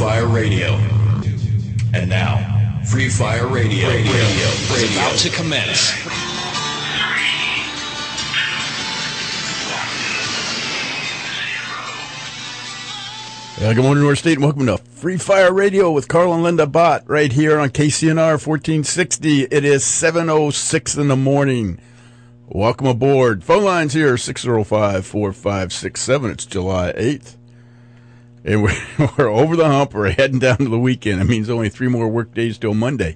Fire Radio. And now, Free Fire Radio is about to commence. Good morning, North State, and welcome to Free Fire Radio with Carl and Linda Bott right here on KCNR 1460. It is 7:06 in the morning. Welcome aboard. Phone lines here, 605-4567. It's July 8th. And we're over the hump. We're heading down to the weekend. It means only 3 more work days till Monday.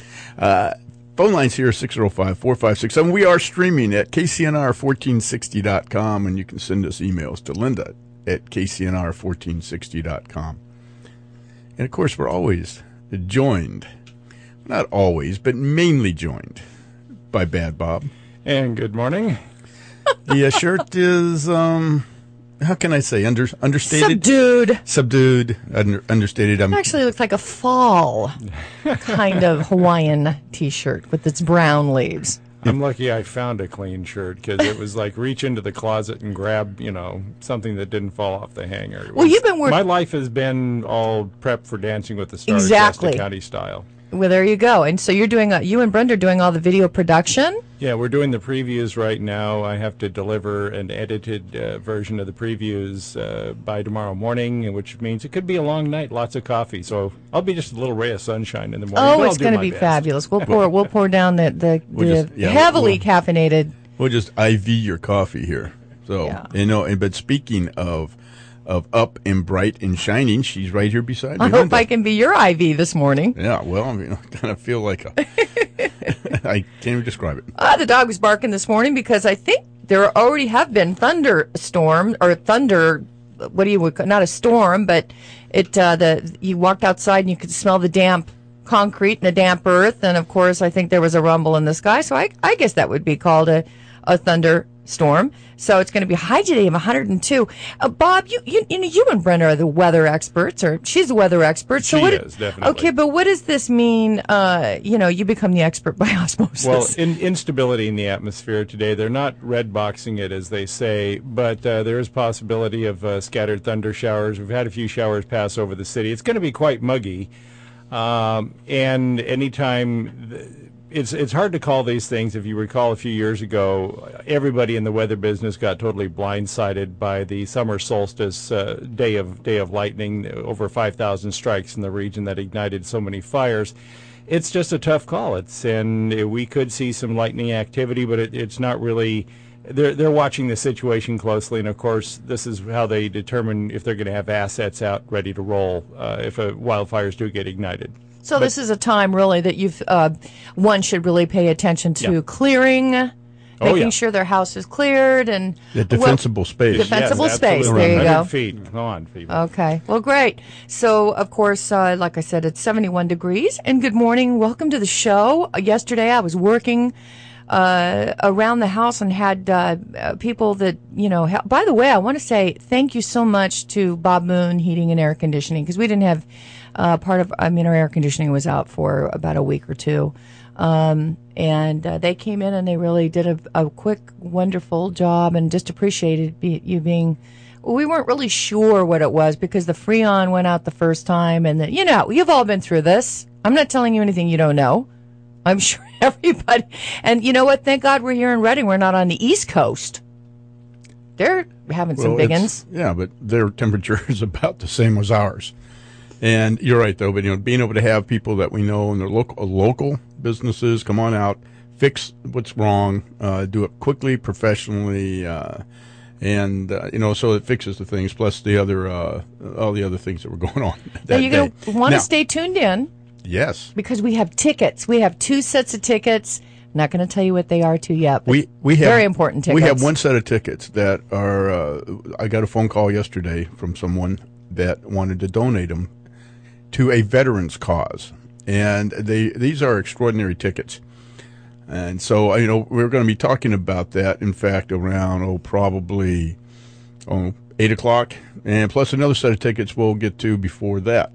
Phone lines here, 605-4567. We are streaming at KCNR1460.com, and you can send us emails to Linda at KCNR1460.com. And, of course, we're always joined, not always, but mainly joined by Bad Bob. And good morning. The shirt is, how can I say, understated? Subdued. Understated. It actually looks like a fall kind of Hawaiian T-shirt with its brown leaves. I'm lucky I found a clean shirt because it was like reach into the closet and grab, something that didn't fall off the hanger. Well, you've been working. My life has been all prepped for Dancing with the Stars, exactly. Shasta County style. Well, there you go. And so you're doing, you and Brenda are doing all the video production? Yeah, we're doing the previews right now. I have to deliver an edited version of the previews by tomorrow morning, which means it could be a long night, lots of coffee. So I'll be just a little ray of sunshine in the morning. Oh, it's going to be fabulous. We'll pour down the heavily caffeinated. We'll just IV your coffee here. So, yeah. But speaking of up and bright and shining, she's right here beside me. I hope I can be your IV this morning. Yeah, well, I kind of feel like I can't even describe it. The dog was barking this morning because I think there already have been thunderstorm or thunder. What do you not a storm, but you walked outside and you could smell the damp concrete and the damp earth, and of course I think there was a rumble in the sky. So I guess that would be called a thunderstorm. So it's going to be a high today of 102. Bob, you and Brenda are the weather experts, or she's the weather expert. So she is, definitely. Okay, but what does this mean? You become the expert by osmosis. Well, instability in the atmosphere today, they're not red boxing it, as they say, but there is possibility of scattered thunder showers. We've had a few showers pass over the city. It's going to be quite muggy. And anytime... It's hard to call these things. If you recall a few years ago, everybody in the weather business got totally blindsided by the summer solstice day of lightning, over 5,000 strikes in the region that ignited so many fires. It's just a tough call. And we could see some lightning activity, but it's not really. They're watching the situation closely, and of course, this is how they determine if they're going to have assets out ready to roll if wildfires do get ignited. So this is a time, really, that one should really pay attention to clearing, making sure their house is cleared. And the defensible space. Defensible space, absolutely. there you go. 100 feet. Come on, people. Okay, well, great. So, of course, like I said, it's 71 degrees. And good morning. Welcome to the show. Yesterday, I was working around the house and had people that, by the way, I want to say thank you so much to Bob Moon Heating and Air Conditioning, because we didn't have our air conditioning was out for about a week or two. And they came in and they really did a quick, wonderful job, and just appreciated you being. We weren't really sure what it was because the Freon went out the first time, and you've all been through this. I'm not telling you anything you don't know. I'm sure everybody. And you know what? Thank God we're here in Reading. We're not on the East Coast. They're having some big ones. Yeah, but their temperature is about the same as ours. And you're right, though. But being able to have people that we know and their local businesses come on out, fix what's wrong, do it quickly, professionally, and so it fixes the things. Plus the other all the other things that were going on. Now you're going to want to stay tuned in. Yes, because we have tickets. We have 2 sets of tickets. I'm not going to tell you what they are yet. But we have very important tickets. We have one set of tickets that are. I got a phone call yesterday from someone that wanted to donate them to a veterans cause, and these are extraordinary tickets. And so we're going to be talking about that. In fact, around probably 8 o'clock, and plus another set of tickets we'll get to before that.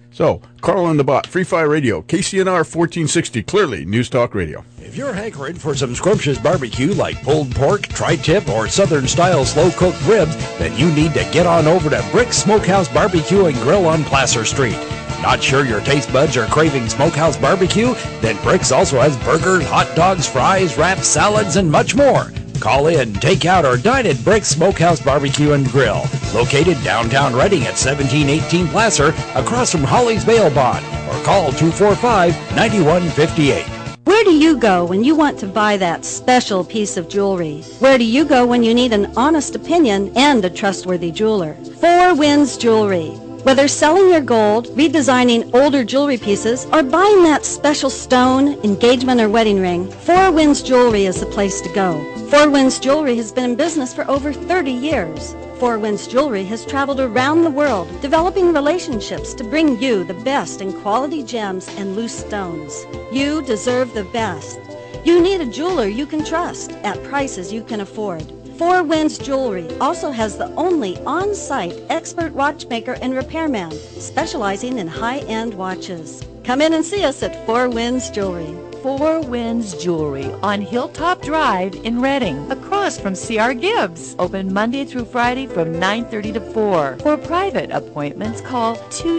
So, Carl and the Bot, Free Fire Radio, KCNR 1460, clearly News Talk Radio. If you're hankering for some scrumptious barbecue like pulled pork, tri-tip, or Southern-style slow-cooked ribs, then you need to get on over to Brick's Smokehouse Barbecue and Grill on Placer Street. Not sure your taste buds are craving smokehouse barbecue? Then Brick's also has burgers, hot dogs, fries, wraps, salads, and much more. Call in, take out, or dine at Brick's Smokehouse Barbecue and Grill, located downtown Reading at 1718 Placer, across from Holly's Bail Bond, or call 245-9158. Where do you go when you want to buy that special piece of jewelry? Where do you go when you need an honest opinion and a trustworthy jeweler? Four Winds Jewelry. Whether selling your gold, redesigning older jewelry pieces, or buying that special stone, engagement, or wedding ring, Four Winds Jewelry is the place to go. Four Winds Jewelry has been in business for over 30 years. Four Winds Jewelry has traveled around the world, developing relationships to bring you the best in quality gems and loose stones. You deserve the best. You need a jeweler you can trust at prices you can afford. Four Winds Jewelry also has the only on-site expert watchmaker and repairman, specializing in high-end watches. Come in and see us at Four Winds Jewelry. Four Winds Jewelry on Hilltop Drive in Reading, across from C.R. Gibbs. Open Monday through Friday from 9:30 to 4. For private appointments, call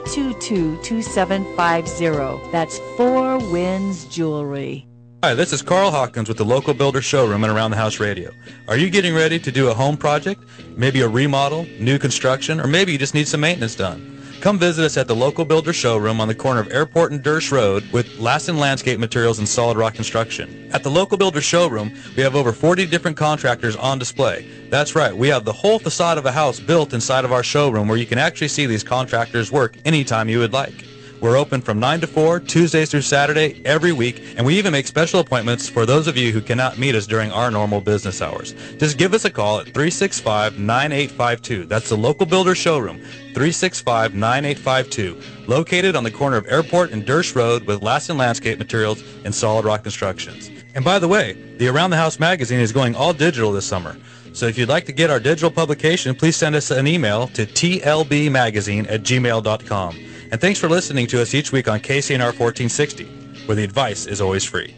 222-2750. That's Four Winds Jewelry. Hi, this is Carl Hawkins with the Local Builder Showroom and Around the House Radio. Are you getting ready to do a home project? Maybe a remodel, new construction, or maybe you just need some maintenance done? Come visit us at the Local Builder Showroom on the corner of Airport and Dersh Road with Lassen Landscape Materials and Solid Rock Construction. At the Local Builder Showroom, we have over 40 different contractors on display. That's right, we have the whole facade of a house built inside of our showroom where you can actually see these contractors work anytime you would like. We're open from 9 to 4, Tuesdays through Saturday, every week, and we even make special appointments for those of you who cannot meet us during our normal business hours. Just give us a call at 365-9852. That's the Local Builder Showroom, 365-9852, located on the corner of Airport and Dersh Road with Lassen Landscape Materials and Solid Rock Constructions. And by the way, the Around the House magazine is going all digital this summer. So if you'd like to get our digital publication, please send us an email to tlbmagazine@gmail.com. And thanks for listening to us each week on KCNR 1460, where the advice is always free.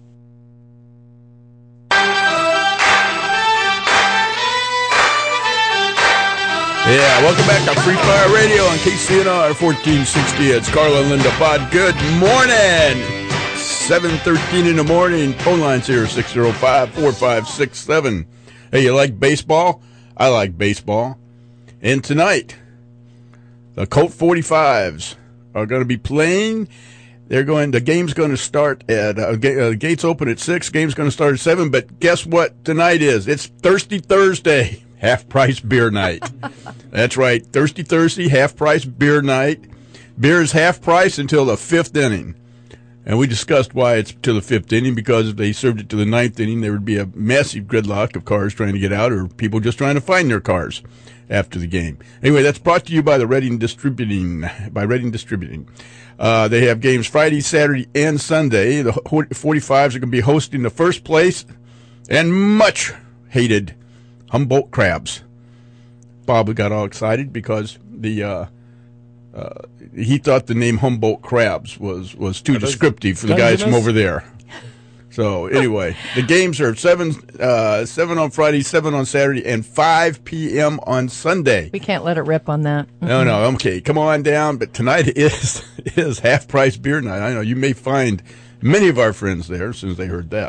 Yeah, welcome back to Free Fire Radio on KCNR 1460. It's Carla and Linda Pod. Good morning. 7:13 in the morning. Phone lines here, 605-4567. Hey, you like baseball? I like baseball. And tonight, the Colt 45s are going to be playing. The game's going to start at, gates open at 6, game's going to start at 7, but guess what tonight is? It's Thirsty Thursday, half-price beer night. That's right, Thirsty Thursday, half-price beer night. Beer is half price until the 5th inning. And we discussed why it's to the 5th inning, because if they served it to the 9th inning, there would be a massive gridlock of cars trying to get out or people just trying to find their cars after the game. Anyway, that's brought to you by the Reading Distributing. They have games Friday, Saturday, and Sunday. The 45s are going to be hosting the first place and much hated Humboldt Crabs. Bob got all excited because he thought the name Humboldt Crabs was too descriptive for the guys from over there. So anyway, the games are 7 on Friday, 7 on Saturday, and 5 p.m. on Sunday. We can't let it rip on that. No, okay, come on down. But tonight is half-price beer night. I know you may find many of our friends there as soon as they heard that.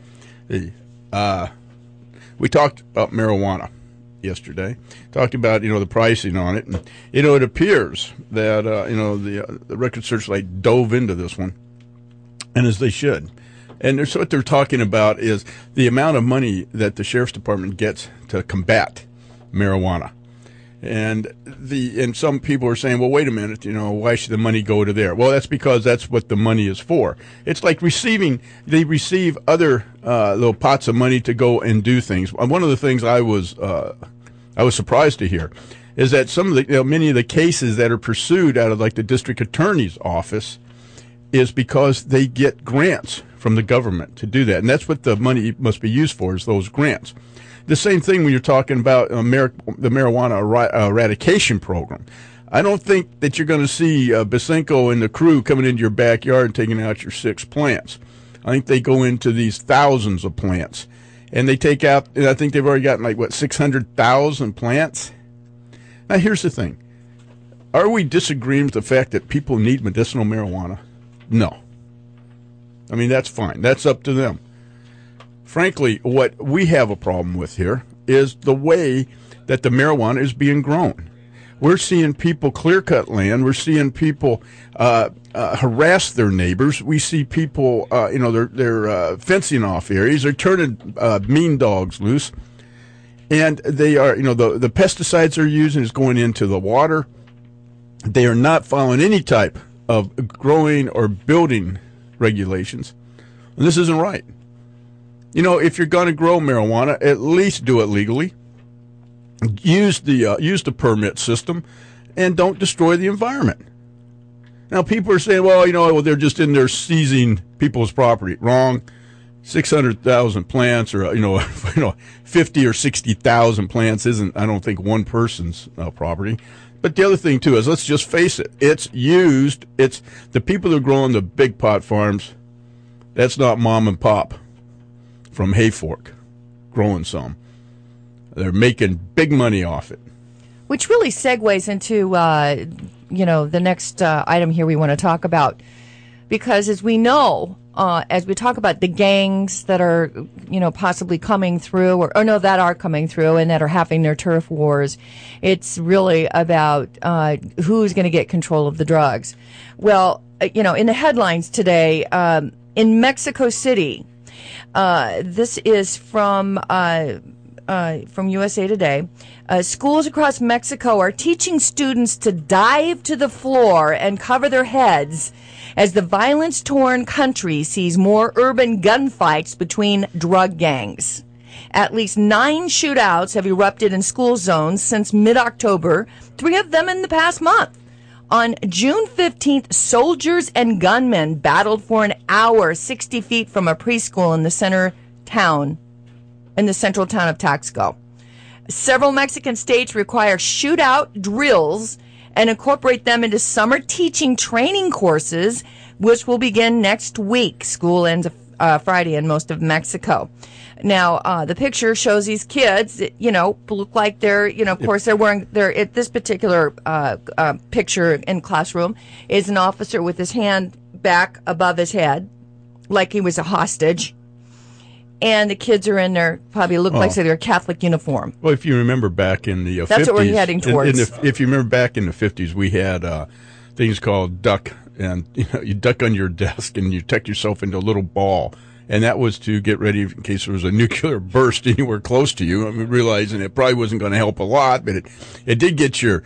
We talked about marijuana yesterday. Talked about the pricing on it, and it appears that the Record Searchlight dove into this one, and as they should. And what they're talking about is the amount of money that the Sheriff's Department gets to combat marijuana. And some people are saying, well, wait a minute, why should the money go to there? Well, that's because that's what the money is for. It's like they receive other little pots of money to go and do things. One of the things I was surprised to hear is that some of many of the cases that are pursued out of like the district attorney's office is because they get grants from the government to do that. And that's what the money must be used for, is those grants. The same thing when you're talking about the marijuana eradication program. I don't think that you're going to see Basenko and the crew coming into your backyard and taking out your 6 plants. I think they go into these thousands of plants. And they take out, I think they've already gotten 600,000 plants? Now, here's the thing. Are we disagreeing with the fact that people need medicinal marijuana? No. I mean, that's fine. That's up to them. Frankly, what we have a problem with here is the way that the marijuana is being grown. We're seeing people clear-cut land. We're seeing people harass their neighbors. We see people, they're fencing off areas. They're turning mean dogs loose. And they are, the pesticides they're using is going into the water. They are not following any type of growing or building regulations. And this isn't right. If you're going to grow marijuana, at least do it legally. Use the permit system, and don't destroy the environment. Now, people are saying, well, they're just in there seizing people's property. Wrong. 600,000 plants, or 50 or 60,000 plants isn't, I don't think, one person's property. But the other thing too is, let's just face it. It's the people that are growing the big pot farms. That's not mom and pop from Hayfork growing some. They're making big money off it. Which really segues into, the next item here we want to talk about. Because as we know, as we talk about the gangs that are, possibly coming through, that are coming through and that are having their turf wars, it's really about who's going to get control of the drugs. Well, in the headlines today, in Mexico City, this is from USA Today. Schools across Mexico are teaching students to dive to the floor and cover their heads as the violence-torn country sees more urban gunfights between drug gangs. At least 9 shootouts have erupted in school zones since mid-October, 3 of them in the past month. On June 15th, soldiers and gunmen battled for an hour 60 feet from a preschool in the central town of Taxco. Several Mexican states require shootout drills and incorporate them into summer teaching training courses, which will begin next week. School ends Friday in most of Mexico. Now, the picture shows these kids, look like they're, of course, they're wearing, this particular picture in classroom is an officer with his hand back above his head, like he was a hostage. And the kids are in their, probably look like their Catholic uniform. Well, if you remember back in the 50s. That's what we're heading towards. If you remember back in the 50s, we had things called duck. And you duck on your desk and you tuck yourself into a little ball. And that was to get ready in case there was a nuclear burst anywhere close to you. I mean, realizing it probably wasn't going to help a lot, but it did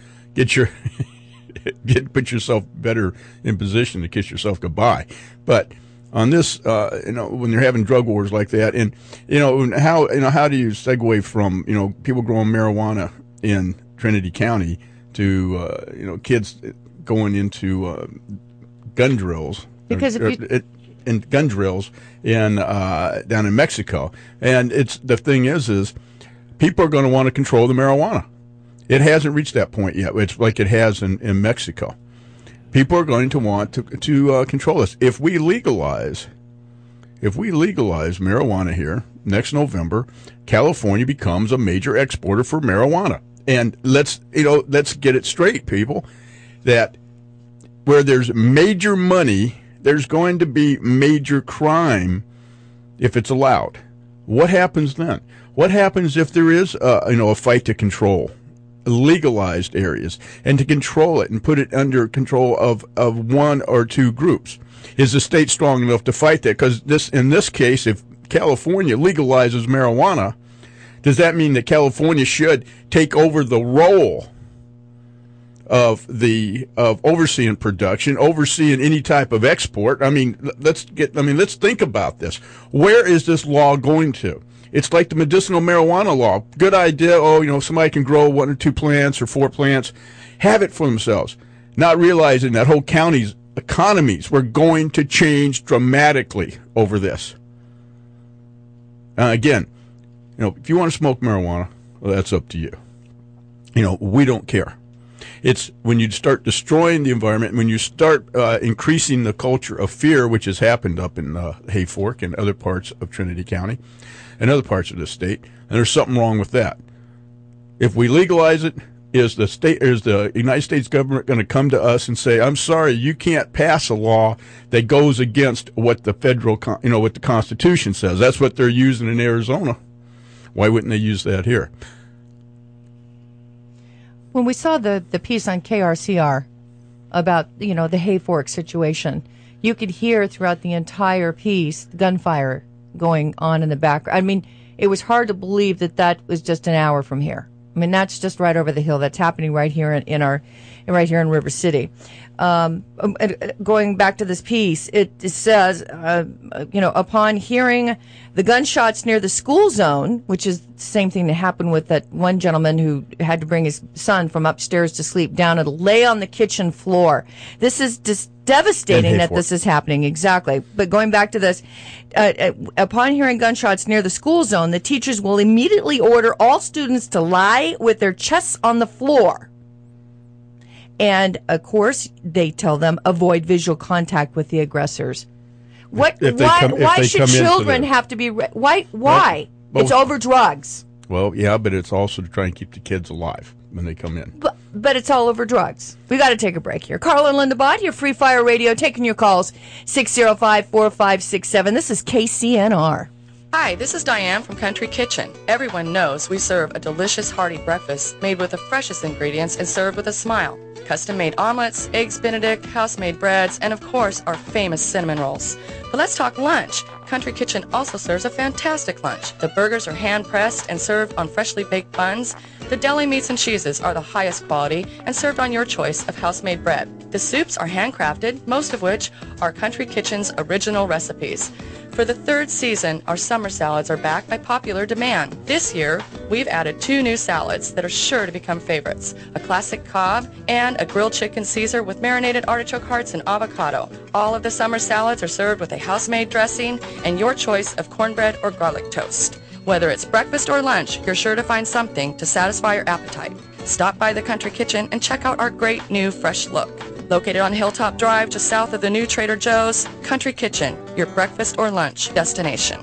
put yourself better in position to kiss yourself goodbye. But on this, when you're having drug wars like that, and how do you segue from people growing marijuana in Trinity County to kids going into gun drills? Because in gun drills down in Mexico, and the thing is people are going to want to control the marijuana. It hasn't reached that point yet. It's like it has in Mexico. People are going to want to control this. If we legalize marijuana here next November, California becomes a major exporter for marijuana. And let's get it straight, people, that where there's major money, there's going to be major crime if it's allowed. What happens then? What happens if there is a fight to control legalized areas and to control it and put it under control of one or two groups? Is the state strong enough to fight that? Because in this case, if California legalizes marijuana, does that mean that California should take over the role of overseeing production, overseeing any type of export? I mean, let's think about this. Where is this law going to? It's like the medicinal marijuana law. Good idea. Somebody can grow 1 or 2 plants or 4 plants, have it for themselves, not realizing that whole county's economies were going to change dramatically over this. Again, if you want to smoke marijuana, well, that's up to you. We don't care. It's when you start destroying the environment, when you start increasing the culture of fear, which has happened up in Hayfork and other parts of Trinity County and other parts of the state, and there's something wrong with that. If we legalize it, is the United States government going to come to us and say, "I'm sorry, you can't pass a law that goes against what the federal, what the Constitution says"? That's what they're using in Arizona. Why wouldn't they use that here? When we saw the piece on KRCR about, the Hayfork situation, you could hear throughout the entire piece gunfire going on in the background. I mean, it was hard to believe that was just an hour from here. I mean, that's just right over the hill. That's happening right here right here in River City. Going back to this piece, it says, upon hearing the gunshots near the school zone, which is the same thing that happened with that one gentleman who had to bring his son from upstairs to sleep down and lay on the kitchen floor. This is just devastating that this is happening. Exactly. But going back to this, upon hearing gunshots near the school zone, the teachers will immediately order all students to lie with their chests on the floor. And, of course, they tell them avoid visual contact with the aggressors. Why should children have to be... Why? Well, it's over drugs. Well, yeah, but it's also to try and keep the kids alive when they come in. But it's all over drugs. We got to take a break here. Carl and Linda Bott, your Free Fire Radio, taking your calls, 605-4567. This is KCNR. Hi, this is Diane from Country Kitchen. Everyone knows we serve a delicious hearty breakfast made with the freshest ingredients and served with a smile. Custom-made omelets, eggs Benedict, house-made breads, and of course our famous cinnamon rolls. But let's talk lunch. Country Kitchen also serves a fantastic lunch. The burgers are hand-pressed and served on freshly baked buns. The deli meats and cheeses are the highest quality and served on your choice of house-made bread. The soups are handcrafted, most of which are Country Kitchen's original recipes. For the third season, our summer salads are back by popular demand. This year, we've added 2 new salads that are sure to become favorites. A classic Cobb and a grilled chicken Caesar with marinated artichoke hearts and avocado. All of the summer salads are served with a house-made dressing and your choice of cornbread or garlic toast. Whether it's breakfast or lunch, you're sure to find something to satisfy your appetite. Stop by the Country Kitchen and check out our great new fresh look. Located on Hilltop Drive just south of the new Trader Joe's, Country Kitchen, your breakfast or lunch destination.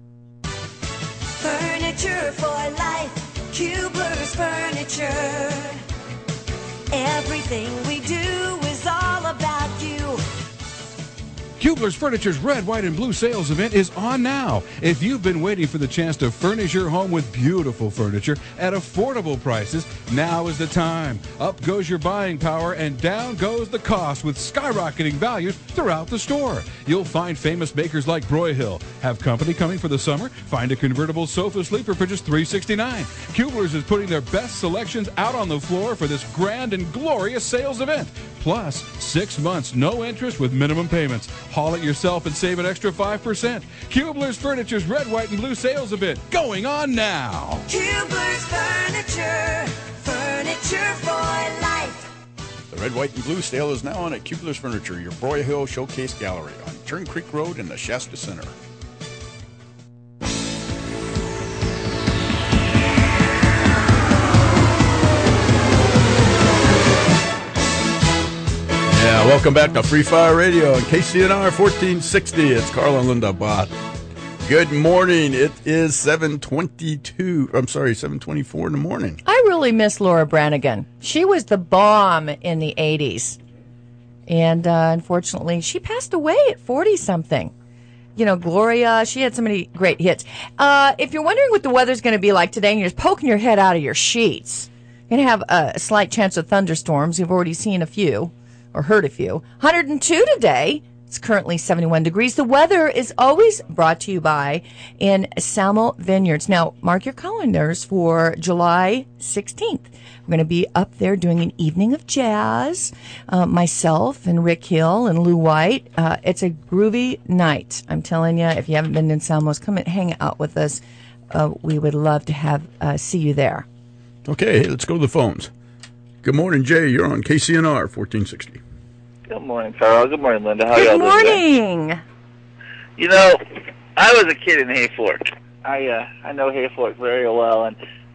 Furniture for life, Kubler's Furniture. Everything we do is all about you. Kubler's Furniture's Red, White, and Blue sales event is on now. If you've been waiting for the chance to furnish your home with beautiful furniture at affordable prices, now is the time. Up goes your buying power and down goes the cost with skyrocketing values throughout the store. You'll find famous makers like Broyhill. Have company coming for the summer? Find a convertible sofa sleeper for just $369. Kubler's is putting their best selections out on the floor for this grand and glorious sales event. Plus, 6 months, no interest with minimum payments. Haul it yourself and save an extra 5%. Kubler's Furniture's Red, White, and Blue sales event going on now. Kubler's Furniture, furniture for life. The Red, White, and Blue sale is now on at Kubler's Furniture, your Broyhill Showcase Gallery on Turn Creek Road in the Shasta Center. Yeah, welcome back to Free Fire Radio on KCNR 1460. It's Carl and Linda Bott. Good morning. It is 7:24 in the morning. I really miss Laura Branigan. She was the bomb in the 80s. And unfortunately, she passed away at 40-something. You know, Gloria, she had so many great hits. If you're wondering what the weather's going to be like today and you're just poking your head out of your sheets, you're going to have a slight chance of thunderstorms. You've already seen a few. Or heard a few. 102 today. It's currently 71 degrees. The weather is always brought to you by in Salmo Vineyards. Now, mark your calendars for July 16th. We're going to be up there doing an evening of jazz. Myself and Rick Hill and Lou White. It's a groovy night. I'm telling you, if you haven't been in Salmo's, come and hang out with us. We would love to have see you there. Okay, let's go to the phones. Good morning, Jay. You're on KCNR 1460. Good morning, Carl. Good morning, Linda. How are y'all doing? Good morning. You know, I was a kid in Hayfork. I know Hayfork very well, and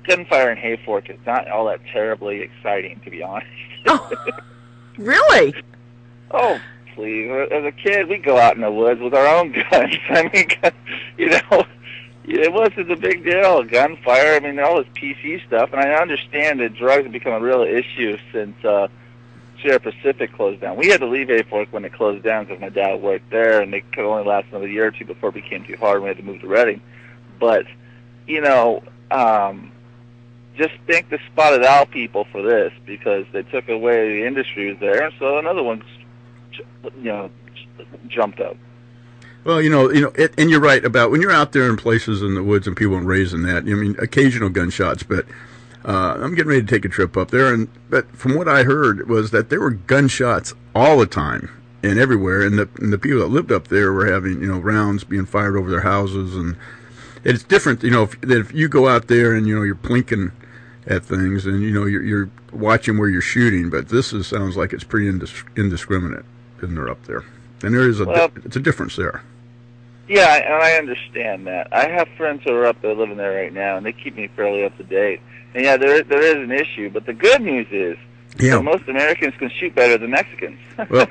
gunfire in Hayfork is not all that terribly exciting, to be honest. Oh, really? Oh, please. As a kid, we'd go out in the woods with our own guns. I mean, you know, it wasn't a big deal. Gunfire, I mean, all this PC stuff. And I understand that drugs have become a real issue since Sierra Pacific closed down. We had to leave Hayfork when it closed down because my dad worked there, and it could only last another year or two before it became too hard and we had to move to Redding. But, you know, just thank the Spotted Owl people for this, because they took away the industry was there, and so another one, you know, jumped up. Well, and you're right about when you're out there in places in the woods and people aren't raising that. I mean, occasional gunshots, but I'm getting ready to take a trip up there, but from what I heard was that there were gunshots all the time and everywhere, and the people that lived up there were having, rounds being fired over their houses, and it's different, if you go out there and, you're plinking at things and, you're watching where you're shooting, but this sounds like it's pretty indiscriminate, and they're up there. And there is it's a difference there. Yeah, and I understand that. I have friends who are up there living there right now, and they keep me fairly up to date. And yeah, there is an issue, but the good news is that most Americans can shoot better than Mexicans. Well.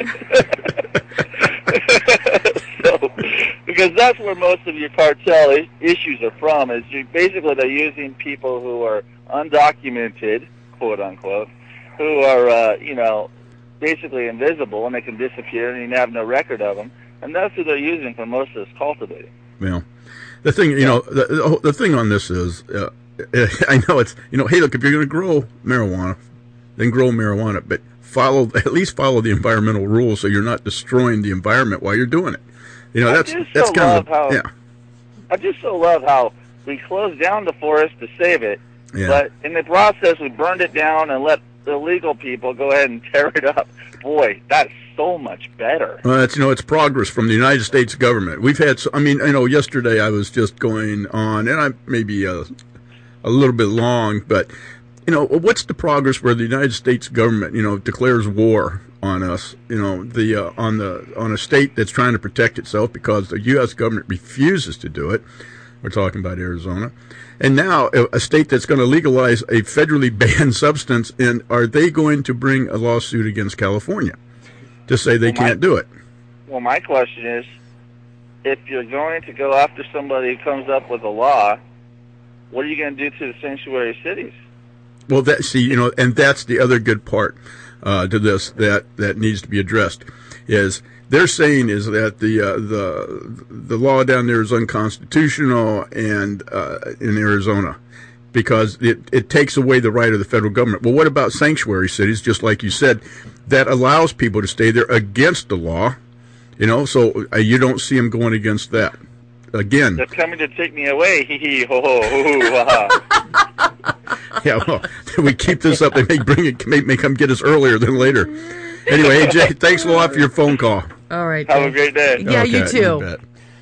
Because that's where most of your cartel issues are from, is basically they're using people who are undocumented, quote unquote, who are, basically invisible, and they can disappear and you have no record of them. And that's who they're using for most of this cultivating. Well, the thing, the thing on this is, I know it's, hey, look, if you're going to grow marijuana, then grow marijuana, but at least follow the environmental rules so you're not destroying the environment while you're doing it. That's kind of, yeah. I just so love how we closed down the forest to save it, yeah. But in the process we burned it down and let the illegal people go ahead and tear it up. Boy, that's so much better. Well, it's progress from the United States government. We've had, yesterday I was just going on, and I may be a little bit long, but, what's the progress where the United States government, declares war on us, on a state that's trying to protect itself because the U.S. government refuses to do it. We're talking about Arizona. And now a state that's going to legalize a federally banned substance, and are they going to bring a lawsuit against California to say they can't do it? Well, my question is, if you're going to go after somebody who comes up with a law, what are you going to do to the sanctuary cities? Well, and that's the other good part to this that needs to be addressed, is they're saying is that the law down there is unconstitutional and in Arizona because it takes away the right of the federal government. Well, what about sanctuary cities, just like you said, that allows people to stay there against the law, so you don't see them going against that. Again, they're coming to take me away. Hee hee ho ho ho ha. Yeah, well, we keep this up. They may come get us earlier than later. Anyway, hey Jay, thanks a lot for your phone call. All right. Have a great day. Yeah, you too.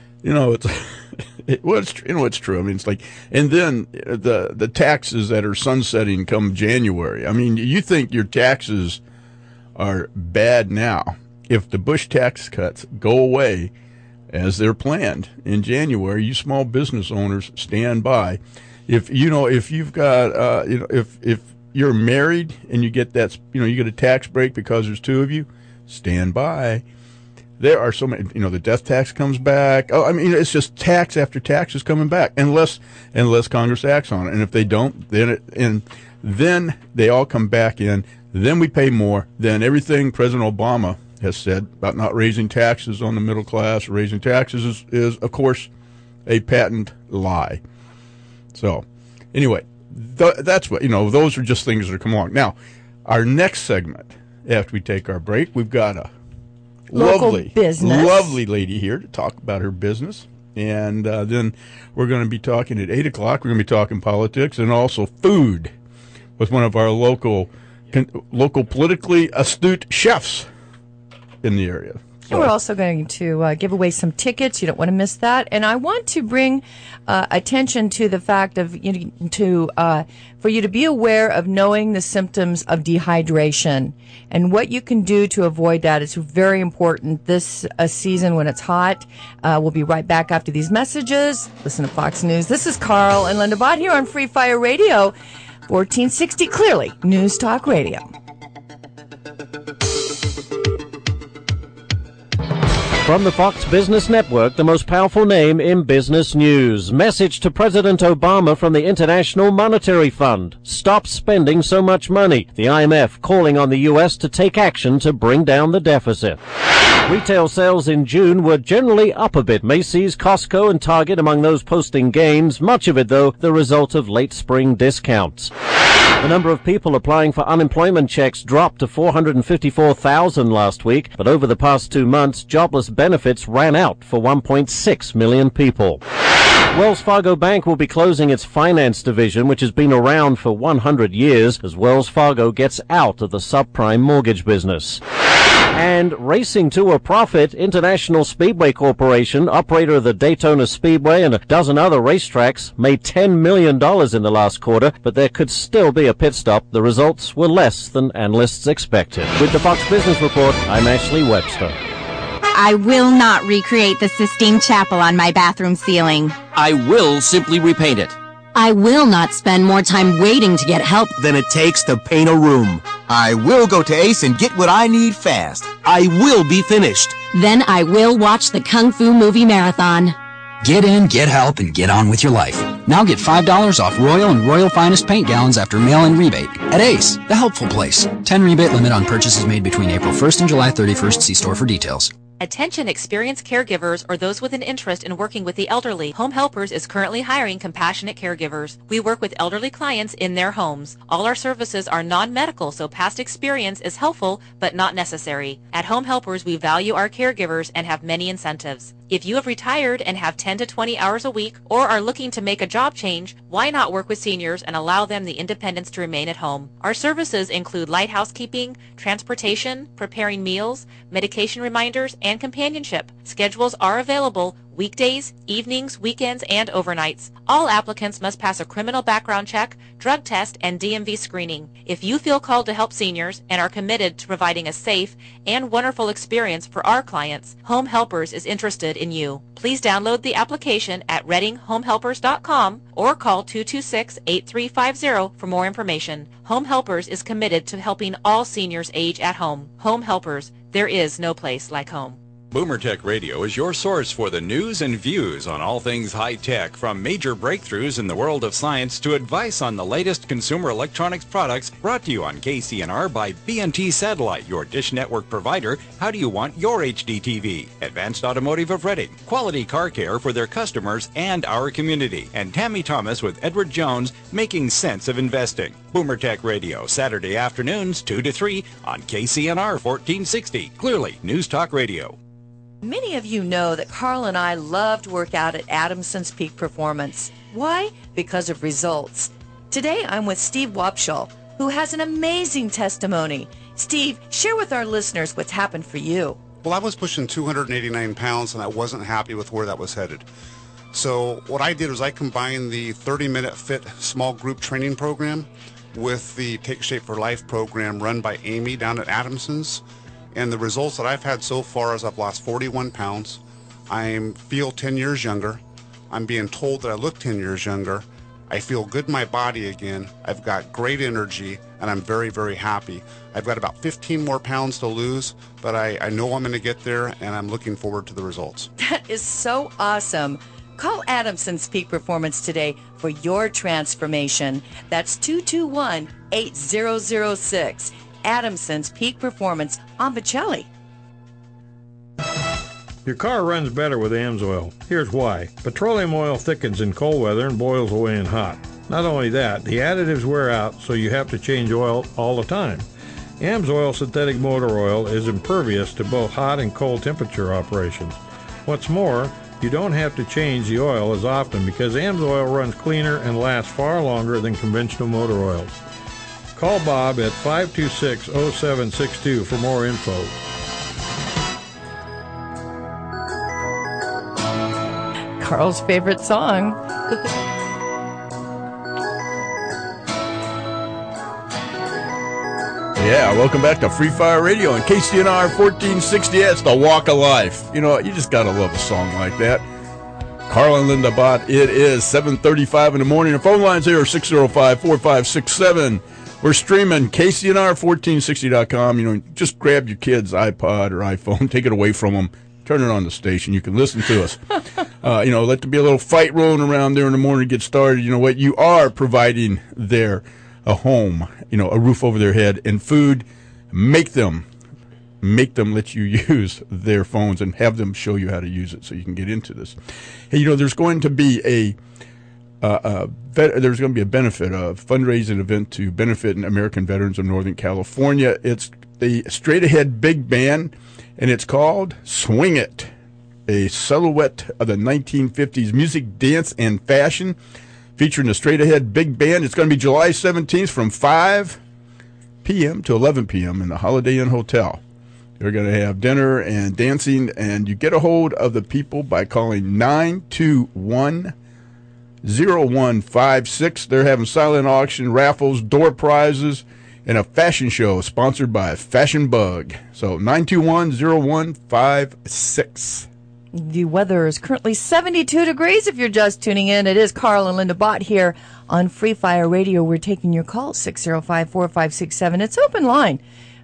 It's true. I mean, it's like, and then the taxes that are sunsetting come January. I mean, you think your taxes are bad now. If the Bush tax cuts go away as they're planned in January, you small business owners stand by. If you've got, if you're married and you get that, you get a tax break because there's two of you, stand by. There are so many, the death tax comes back. Oh, I mean, it's just tax after tax is coming back unless Congress acts on it. And if they don't, then they all come back in. Then we pay more. Then everything President Obama has said about not raising taxes on the middle class, raising taxes is of course, a patent lie. So, anyway, that's what, those are just things that are coming along. Now, our next segment, after we take our break, we've got a lovely lady here to talk about her business. And then we're going to be talking at 8 o'clock. We're going to be talking politics and also food with one of our local politically astute chefs in the area. And we're also going to give away some tickets. You don't want to miss that. And I want to bring attention to the fact of for you to be aware of knowing the symptoms of dehydration and what you can do to avoid that. It's very important this season when it's hot. We'll be right back after these messages. Listen to Fox News. This is Carl and Linda Bott here on Free Fire Radio, 1460 Clearly News Talk Radio. From the Fox Business Network, the most powerful name in business news. Message to President Obama from the International Monetary Fund. Stop spending so much money. The IMF calling on the U.S. to take action to bring down the deficit. Retail sales in June were generally up a bit. Macy's, Costco, and Target among those posting gains. Much of it, though, the result of late spring discounts. The number of people applying for unemployment checks dropped to 454,000 last week, but over the past 2 months, jobless benefits ran out for 1.6 million people. Wells Fargo Bank will be closing its finance division, which has been around for 100 years, as Wells Fargo gets out of the subprime mortgage business. And racing to a profit, International Speedway Corporation, operator of the Daytona Speedway and a dozen other racetracks, made $10 million in the last quarter, but there could still be a pit stop. The results were less than analysts expected. With the Fox Business Report, I'm Ashley Webster. I will not recreate the Sistine Chapel on my bathroom ceiling. I will simply repaint it. I will not spend more time waiting to get help than it takes to paint a room. I will go to Ace and get what I need fast. I will be finished. Then I will watch the Kung Fu movie marathon. Get in, get help, and get on with your life. Now get $5 off Royal and Royal Finest paint gallons after mail-in rebate at Ace, the helpful place. 10 rebate limit on purchases made between April 1st and July 31st. See store for details. Attention experienced caregivers or those with an interest in working with the elderly. Home Helpers is currently hiring compassionate caregivers. We work with elderly clients in their homes. All our services are non-medical, so past experience is helpful but not necessary. At Home Helpers, we value our caregivers and have many incentives. If you have retired and have 10 to 20 hours a week or are looking to make a job change, why not work with seniors and allow them the independence to remain at home? Our services include light housekeeping, transportation, preparing meals, medication reminders, and companionship. Schedules are available weekdays, evenings, weekends, and overnights. All applicants must pass a criminal background check, drug test, and DMV screening. If you feel called to help seniors and are committed to providing a safe and wonderful experience for our clients, Home Helpers is interested in you. Please download the application at readinghomehelpers.com or call 226-8350 for more information. Home Helpers is committed to helping all seniors age at home. Home Helpers, there is no place like home. Boomer Tech Radio is your source for the news and views on all things high-tech, from major breakthroughs in the world of science to advice on the latest consumer electronics products, brought to you on KCNR by BNT Satellite, your dish network provider. How do you want your HD TV? Advanced Automotive of Reading, quality car care for their customers and our community. And Tammy Thomas with Edward Jones, making sense of investing. Boomer Tech Radio, Saturday afternoons 2 to 3 on KCNR 1460. Clearly, News Talk Radio. Many of you know that Carl and I love to work out at Adamson's Peak Performance. Why? Because of results. Today I'm with Steve Wapshall, who has an amazing testimony. Steve, share with our listeners what's happened for you. Well, I was pushing 289 pounds and I wasn't happy with where that was headed. So what I did was I combined the 30-minute fit small group training program with the Take Shape for Life program run by Amy down at Adamson's. And the results that I've had so far is I've lost 41 pounds. I feel 10 years younger. I'm being told that I look 10 years younger. I feel good in my body again. I've got great energy, and I'm very, very happy. I've got about 15 more pounds to lose, but I know I'm going to get there, and I'm looking forward to the results. That is so awesome. Call Adamson's Peak Performance today for your transformation. That's 221-8006. Adamson's Peak Performance on Bocelli. Your car runs better with AMSOIL. Here's why. Petroleum oil thickens in cold weather and boils away in hot. Not only that, the additives wear out, so you have to change oil all the time. AMSOIL synthetic motor oil is impervious to both hot and cold temperature operations. What's more, you don't have to change the oil as often because AMSOIL runs cleaner and lasts far longer than conventional motor oils. Call Bob at 526-0762 for more info. Carl's favorite song. Yeah, welcome back to Free Fire Radio on KCNR 1460. It's the Walk of Life. You know, you just got to love a song like that. Carl and Linda Bott, it is 7:35 in the morning. The phone lines here are 605-4567. We're streaming KCNR1460.com. You know, just grab your kid's iPod or iPhone, take it away from them, turn it on the station. You can listen to us. You know, let there be a little fight rolling around there in the morning to get started. You know what? You are providing there a home, you know, a roof over their head, and food. Make them let you use their phones and have them show you how to use it so you can get into this. Hey, you know, there's going to be a benefit, a fundraising event to benefit American veterans of Northern California. It's the Straight Ahead Big Band, and it's called Swing It, a silhouette of the 1950s music, dance, and fashion, featuring the Straight Ahead Big Band. It's going to be July 17th from 5 p.m. to 11 p.m. in the Holiday Inn Hotel. They're going to have dinner and dancing, and you get a hold of the people by calling 921-0156. They're having silent auction, raffles, door prizes, and a fashion show sponsored by Fashion Bug. So 921-0156. The weather is currently 72 degrees. If you're just tuning in, it is Carl and Linda Bott here on Free Fire Radio. We're taking your call, 605-4567. It's open line.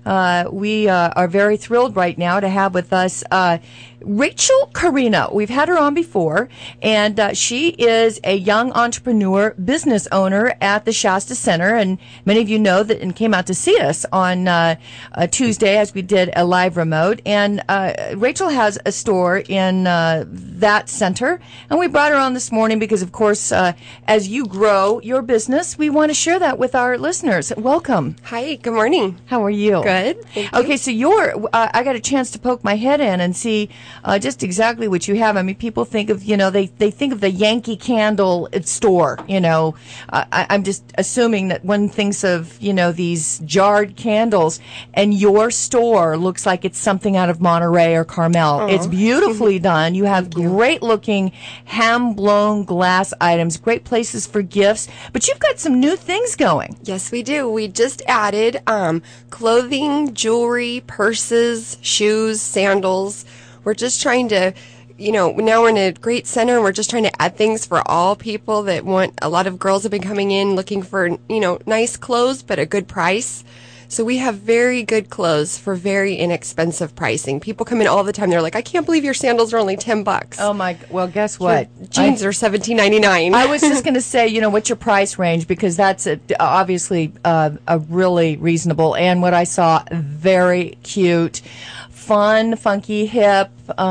We are very thrilled right now to have with us Rachel Carino. We've had her on before, and she is a young entrepreneur, business owner at the Shasta Center, and many of you know that and came out to see us on Tuesday as we did a live remote. And Rachel has a store in that center, and we brought her on this morning because, of course, as you grow your business, we want to share that with our listeners. Welcome. Hi, good morning. How are you? Good. Thank you. Okay, so I got a chance to poke my head in and see just exactly what you have. I mean, people think of, you know, they think of the Yankee Candle store, you know. I'm just assuming that one thinks of, you know, these jarred candles, and your store looks like it's something out of Monterey or Carmel. Aww. It's beautifully done. You have great-looking hand-blown glass items, great places for gifts, but you've got some new things going. Yes, we do. We just added clothing, jewelry, purses, shoes, sandals. We're just trying to, you know, now we're in a great center, and we're just trying to add things for all people that want. A lot of girls have been coming in looking for, you know, nice clothes, but a good price. So we have very good clothes for very inexpensive pricing. People come in all the time. They're like, I can't believe your sandals are only $10. Oh my! Well, guess what? Your jeans are $17.99. I was just going to say, you know, what's your price range? Because that's obviously a really reasonable, and what I saw, very cute, fun, funky, hip,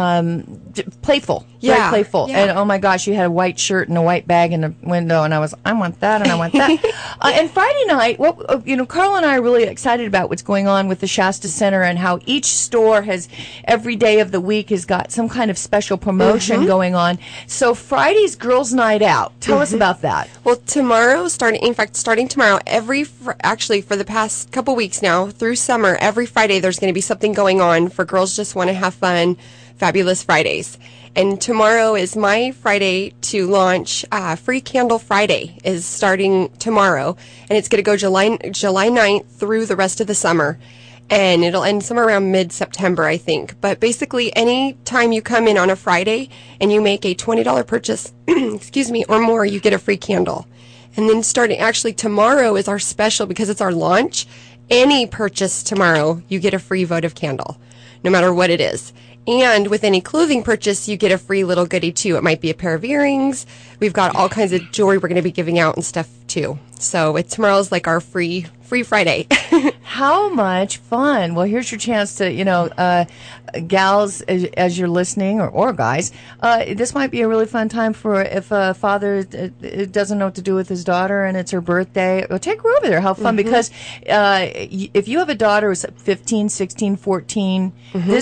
playful. Yeah, very playful. yeah. And oh my gosh, you had a white shirt and a white bag in the window, and I want that, and I want that. And Friday night, you know, Carl and I are really excited about what's going on with the Shasta Center and how each store has, every day of the week has got some kind of special promotion going on. So Friday's Girls' Night Out. Tell us about that. Well, tomorrow, starting tomorrow, actually for the past couple weeks now, through summer, every Friday there's going to be something going on for girls just want to have fun, Fabulous Fridays. And tomorrow is my Friday to launch. Free Candle Friday is starting tomorrow, and it's going to go July 9th through the rest of the summer. And it'll end somewhere around mid-September, I think. But basically, any time you come in on a Friday and you make a $20 purchase, excuse me, or more, you get a free candle. And then actually tomorrow is our special because it's our launch. Any purchase tomorrow, you get a free votive candle, no matter what it is. And with any clothing purchase, you get a free little goodie, too. It might be a pair of earrings. We've got all kinds of jewelry we're going to be giving out and stuff, too. So tomorrow's like our free Friday. How much fun. Well, here's your chance to, you know, gals, as you're listening, or guys, this might be a really fun time for if a father doesn't know what to do with his daughter and it's her birthday. Well, take her over there. Have fun, because if you have a daughter who's 15, 16, 14,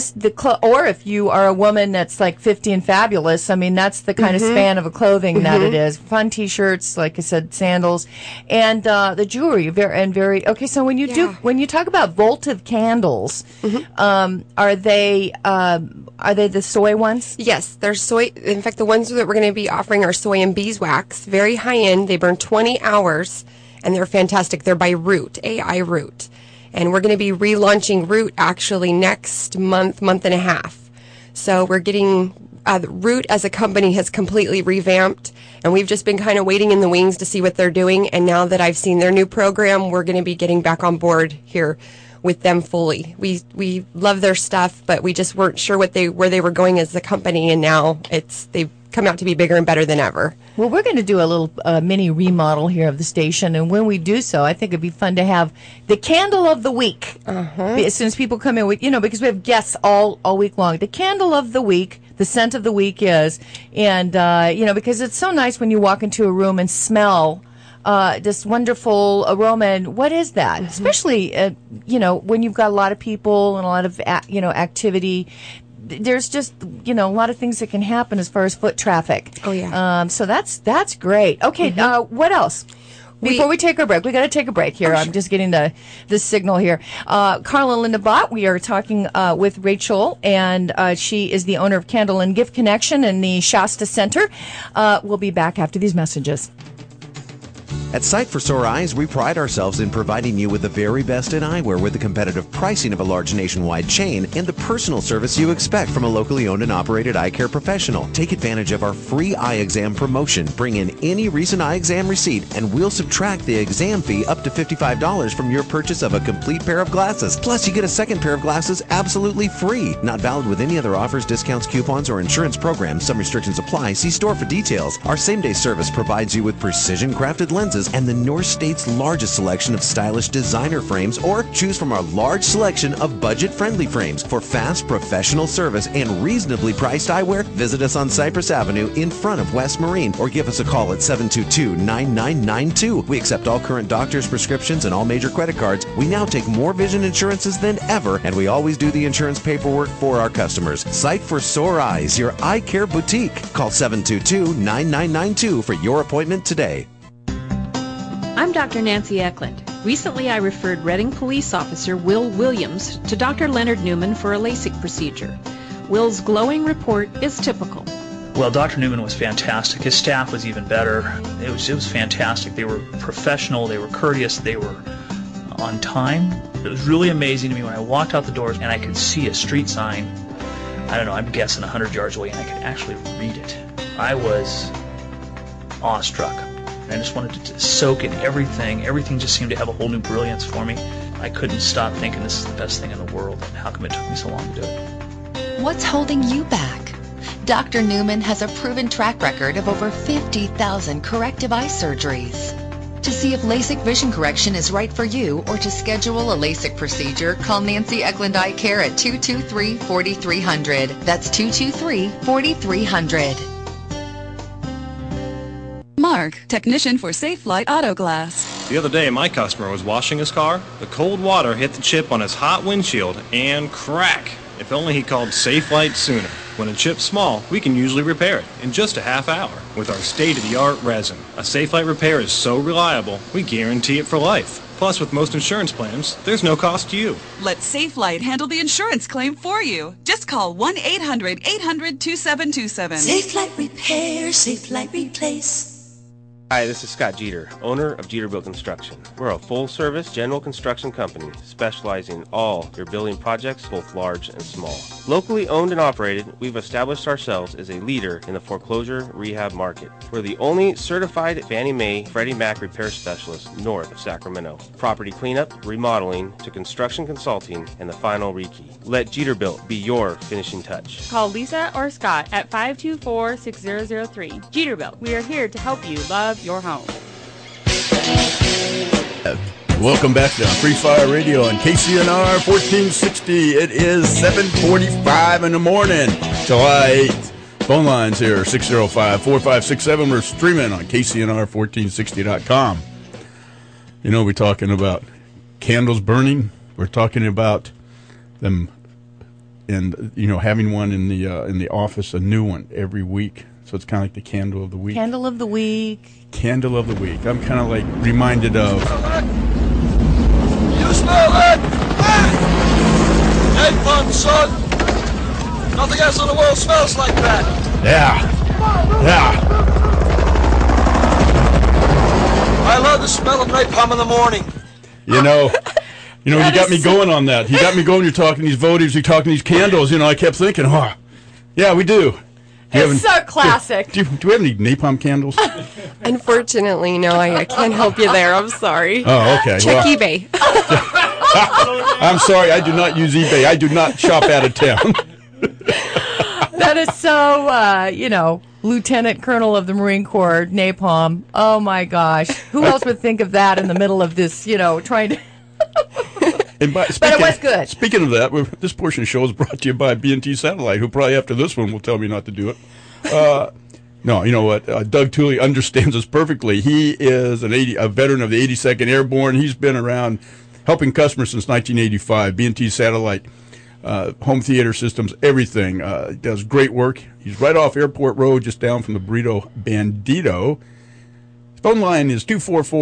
or if you are a woman that's like 50 and fabulous, I mean, that's the kind of span of a clothing that it is. Fun T-shirts, like I said, sandals. And the jewelry, very okay. So when you talk about votive candles, are they the soy ones? Yes, they're soy. In fact, the ones that we're going to be offering are soy and beeswax. Very high end. They burn 20 hours, and they're fantastic. They're by Root, AI Root, and we're going to be relaunching Root actually next month and a half. So we're getting. Root as a company has completely revamped, and we've just been kind of waiting in the wings to see what they're doing. And now that I've seen their new program, we're going to be getting back on board here with them fully. We love their stuff, but we just weren't sure where they were going as a company, and now they've come out to be bigger and better than ever. Well, we're going to do a little mini remodel here of the station, and when we do so, I think it'd be fun to have the candle of the week. As soon as people come in, because we have guests all week long. The candle of the week. The scent of the week is, and because it's so nice when you walk into a room and smell this wonderful aroma. And what is that? Especially, when you've got a lot of people and a lot of, activity. There's just, a lot of things that can happen as far as foot traffic. Oh, yeah. So that's great. Okay, what else? Before we take our break, we got to take a break here. I'm just getting the signal here. Carla Linda Bott, we are talking with Rachel, and she is the owner of Candle and Gift Connection in the Shasta Center. We'll be back after these messages. At Sight for Sore Eyes, we pride ourselves in providing you with the very best in eyewear with the competitive pricing of a large nationwide chain and the personal service you expect from a locally owned and operated eye care professional. Take advantage of our free eye exam promotion. Bring in any recent eye exam receipt and we'll subtract the exam fee up to $55 from your purchase of a complete pair of glasses. Plus, you get a second pair of glasses absolutely free. Not valid with any other offers, discounts, coupons, or insurance programs. Some restrictions apply. See store for details. Our same-day service provides you with precision-crafted lenses and the North State's largest selection of stylish designer frames, or choose from our large selection of budget-friendly frames. For fast, professional service and reasonably priced eyewear, visit us on Cypress Avenue in front of West Marine, or give us a call at 722-9992. We accept all current doctor's prescriptions and all major credit cards. We now take more vision insurances than ever, and we always do the insurance paperwork for our customers. Sight for Sore Eyes, your eye care boutique. Call 722-9992 for your appointment today. I'm Dr. Nancy Eklund. Recently, I referred Reading Police Officer Will Williams to Dr. Leonard Newman for a LASIK procedure. Will's glowing report is typical. Well, Dr. Newman was fantastic. His staff was even better. It was fantastic. They were professional. They were courteous. They were on time. It was really amazing to me when I walked out the doors and I could see a street sign, I don't know, I'm guessing 100 yards away, and I could actually read it. I was awestruck. I just wanted to soak in everything. Everything just seemed to have a whole new brilliance for me. I couldn't stop thinking this is the best thing in the world, and how come it took me so long to do it? What's holding you back? Dr. Newman has a proven track record of over 50,000 corrective eye surgeries. To see if LASIK vision correction is right for you, or to schedule a LASIK procedure, call Nancy Eklund Eye Care at 223-4300. That's 223-4300. Mark, technician for Safe Flight Auto Glass. The other day, my customer was washing his car. The cold water hit the chip on his hot windshield, and crack! If only he called Safe Flight sooner. When a chip's small, we can usually repair it in just a half hour with our state-of-the-art resin. A Safe Flight repair is so reliable, we guarantee it for life. Plus, with most insurance plans, there's no cost to you. Let Safe Flight handle the insurance claim for you. Just call 1-800-800-2727. Safe Flight Repair, Safe Flight Replace. Hi, this is Scott Jeter, owner of Jeterbilt Construction. We're a full-service general construction company specializing in all your building projects, both large and small. Locally owned and operated, we've established ourselves as a leader in the foreclosure rehab market. We're the only certified Fannie Mae Freddie Mac repair specialist north of Sacramento. Property cleanup, remodeling, to construction consulting, and the final rekey. Let Jeterbilt be your finishing touch. Call Lisa or Scott at 524-6003. Jeterbilt, we are here to help you love your home. Welcome back to Free Fire Radio on KCNR 1460. It is 7:45 in the morning, July 8th. Phone lines here, 605-4567. We're streaming on KCNR1460.com. You know, we're talking about candles burning. We're talking about them, and having one in the office, a new one every week. So it's kind of like the candle of the week. Candle of the week. Candle of the week. I'm kind of like reminded of. You smell it? Napalm, son. Nothing else in the world smells like that. Yeah. I love the smell of napalm in the morning. You got me going on that. You got me going. You're talking these votives. You're talking these candles. I kept thinking, yeah, we do. It's so classic. Do we have any napalm candles? Unfortunately, no. I can't help you there. I'm sorry. Oh, okay. Check eBay. I'm sorry. I do not use eBay. I do not shop out of town. That is so, Lieutenant Colonel of the Marine Corps, napalm. Oh, my gosh. Who else would think of that in the middle of this, trying to... But it was good. Speaking of that, this portion of the show is brought to you by B&T Satellite, who probably after this one will tell me not to do it. No, you know what? Doug Tooley understands us perfectly. He is a veteran of the 82nd Airborne. He's been around helping customers since 1985. B&T Satellite, home theater systems, everything. Does great work. He's right off Airport Road, just down from the Burrito Bandito. His phone line is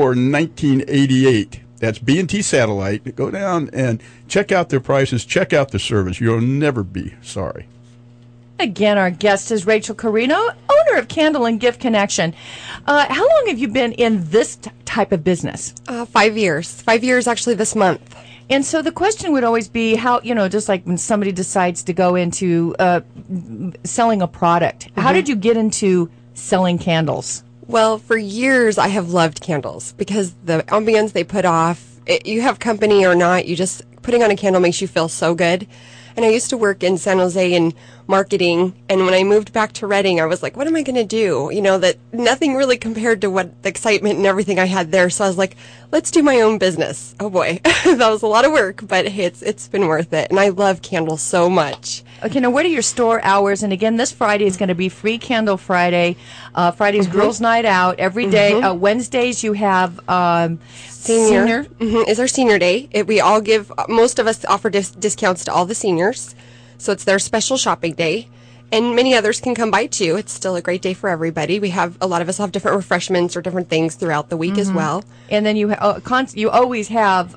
244-1988. That's B&T Satellite. Go down and check out their prices. Check out their service. You'll never be sorry. Again, our guest is Rachel Carino, owner of Candle and Gift Connection. How long have you been in this type of business? 5 years. 5 years actually this month. And so the question would always be how, just like when somebody decides to go into selling a product, how did you get into selling candles? Well, for years I have loved candles because the ambience they put off, you have company or not, putting on a candle makes you feel so good. And I used to work in San Jose in marketing, and when I moved back to Redding, I was like, what am I going to do? That nothing really compared to what the excitement and everything I had there. So I was like, let's do my own business. Oh boy, that was a lot of work, but hey, it's been worth it. And I love candles so much. Okay, now what are your store hours? And again, this Friday is going to be Free Candle Friday. Friday's Girls' Night Out. Every day, Wednesdays you have senior. Is our senior day. We all give, most of us offer discounts to all the seniors. So it's their special shopping day. And many others can come by too. It's still a great day for everybody. A lot of us have different refreshments or different things throughout the week as well. And then you always have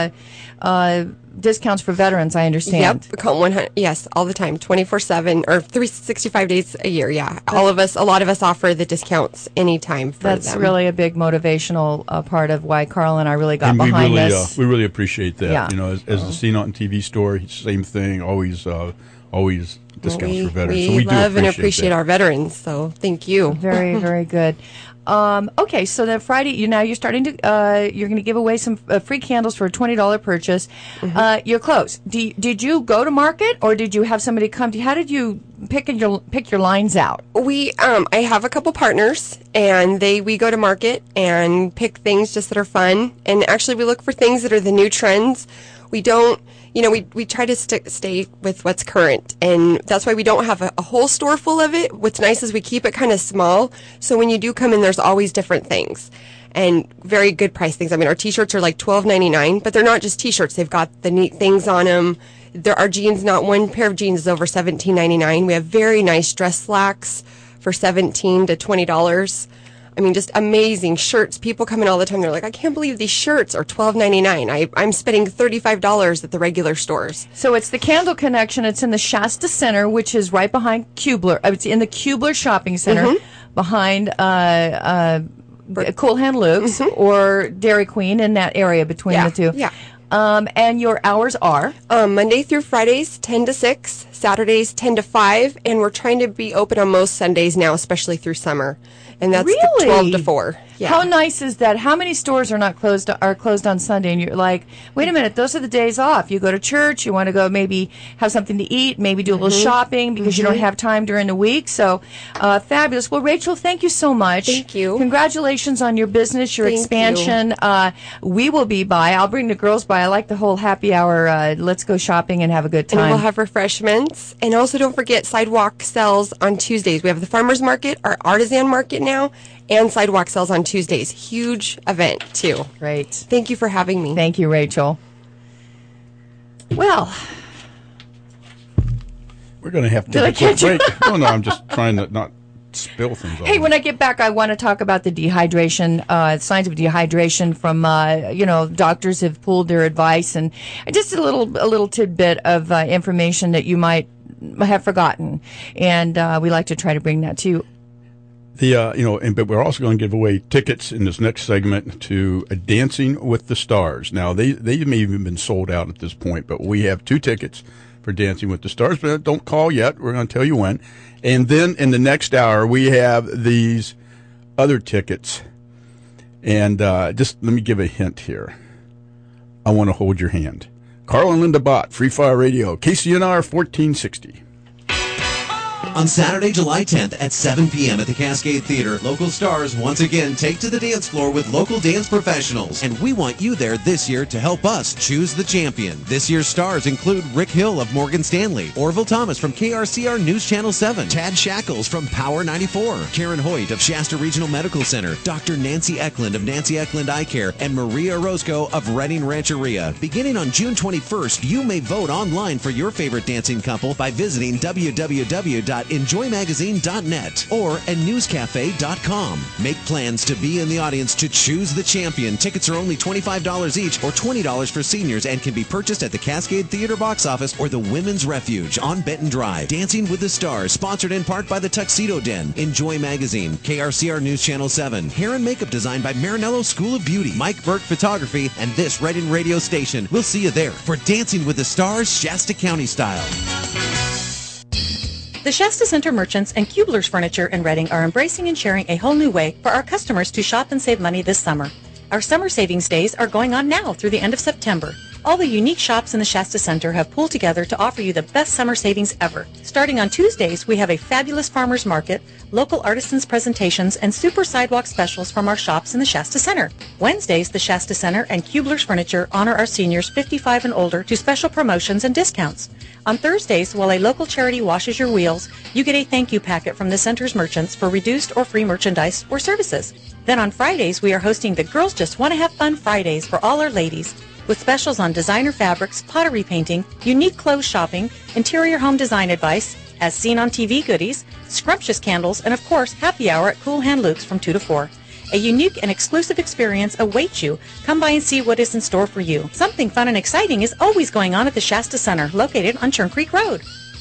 discounts for veterans, I understand. Yep, yes, all the time, 24/7 or 365 days a year. Yeah, a lot of us offer the discounts anytime for them. That's really a big motivational part of why Carl and I really got behind this. We really appreciate that. Yeah. As the Scene on TV store, same thing. Always discounts for veterans. We love and appreciate our veterans. So thank you. Very, very good. Okay, so then Friday, you're starting to you're going to give away some free candles for a $20 purchase. Your clothes. Did you go to market or did you have somebody come to you? How did you pick your lines out? I have a couple partners and we go to market and pick things just that are fun. And actually, we look for things that are the new trends. We don't. We try to stay with what's current, and that's why we don't have a whole store full of it. What's nice is we keep it kind of small, so when you do come in, there's always different things, and very good price things. I mean, our T-shirts are like $12.99, but they're not just T-shirts. They've got the neat things on them. Our jeans, not one pair of jeans is over $17.99. We have very nice dress slacks for $17 to $20. I mean, just amazing shirts. People come in all the time. They're like, I can't believe these shirts are $12.99. I'm spending $35 at the regular stores. So it's the Candle Connection. It's in the Shasta Center, which is right behind Kubler. It's in the Kubler Shopping Center behind Cool Hand Luke's or Dairy Queen in that area between the two. Yeah. And your hours are? Monday through Fridays, 10 to 6, Saturdays, 10 to 5, and we're trying to be open on most Sundays now, especially through summer. And that's really? 12 to 4. Yeah. How nice is that? How many stores are closed on Sunday? And you're like, wait a minute, those are the days off. You go to church, you want to go maybe have something to eat, maybe do a little shopping because you don't have time during the week. So fabulous. Well, Rachel, thank you so much. Thank you. Congratulations on your business, your expansion. We will be by. I'll bring the girls by. I like the whole happy hour. Let's go shopping and have a good time. And we'll have refreshments. And also don't forget sidewalk sales on Tuesdays. We have the farmers market, our artisan market now, and sidewalk sales on Tuesdays. Huge event, too. Great. Thank you for having me. Thank you, Rachel. Well, we're going to have to take a quick break. No, I'm just trying to not spill things all Hey, over. when I get back, I want to talk about the dehydration, signs of dehydration from, doctors have pulled their advice, and just a little tidbit of information that you might have forgotten. And we like to try to bring that to you. But we're also going to give away tickets in this next segment to Dancing with the Stars. Now, they may even been sold out at this point, but we have 2 tickets for Dancing with the Stars. But don't call yet. We're going to tell you when. And then in the next hour, we have these other tickets. And just let me give a hint here. I want to hold your hand. Carl and Linda Bott, Free Fire Radio, KCNR 1460. On Saturday, July 10th at 7 p.m. at the Cascade Theater, local stars once again take to the dance floor with local dance professionals. And we want you there this year to help us choose the champion. This year's stars include Rick Hill of Morgan Stanley, Orville Thomas from KRCR News Channel 7, Tad Shackles from Power 94, Karen Hoyt of Shasta Regional Medical Center, Dr. Nancy Eklund of Nancy Eklund Eye Care, and Maria Orozco of Redding Rancheria. Beginning on June 21st, you may vote online for your favorite dancing couple by visiting www.enjoymagazine.net or at newscafe.com. Make plans to be in the audience to choose the champion. Tickets are only $25 each or $20 for seniors and can be purchased at the Cascade Theater box office or the Women's Refuge on Benton Drive. Dancing with the Stars, sponsored in part by the Tuxedo Den, Enjoy Magazine, KRCR News Channel 7, hair and makeup design by Marinello School of Beauty, Mike Burke Photography, and this Redding radio station. We'll see you there for Dancing with the Stars, Shasta County style. The Shasta Center merchants and Kubler's Furniture in Redding are embracing and sharing a whole new way for our customers to shop and save money this summer. Our summer savings days are going on now through the end of September. All the unique shops in the Shasta Center have pulled together to offer you the best summer savings ever. Starting on Tuesdays, we have a fabulous farmers market, local artisans presentations, and super sidewalk specials from our shops in the Shasta Center. Wednesdays, the Shasta Center and Kubler's Furniture honor our seniors 55 and older to special promotions and discounts. On Thursdays, while a local charity washes your wheels, you get a thank you packet from the center's merchants for reduced or free merchandise or services. Then on Fridays, we are hosting the Girls Just Want to Have Fun Fridays for all our ladies, with specials on designer fabrics, pottery painting, unique clothes shopping, interior home design advice, as seen on TV goodies, scrumptious candles, and of course, happy hour at Cool Hand Luke's from 2 to 4. A unique and exclusive experience awaits you. Come by and see what is in store for you. Something fun and exciting is always going on at the Shasta Center, located on Churn Creek Road.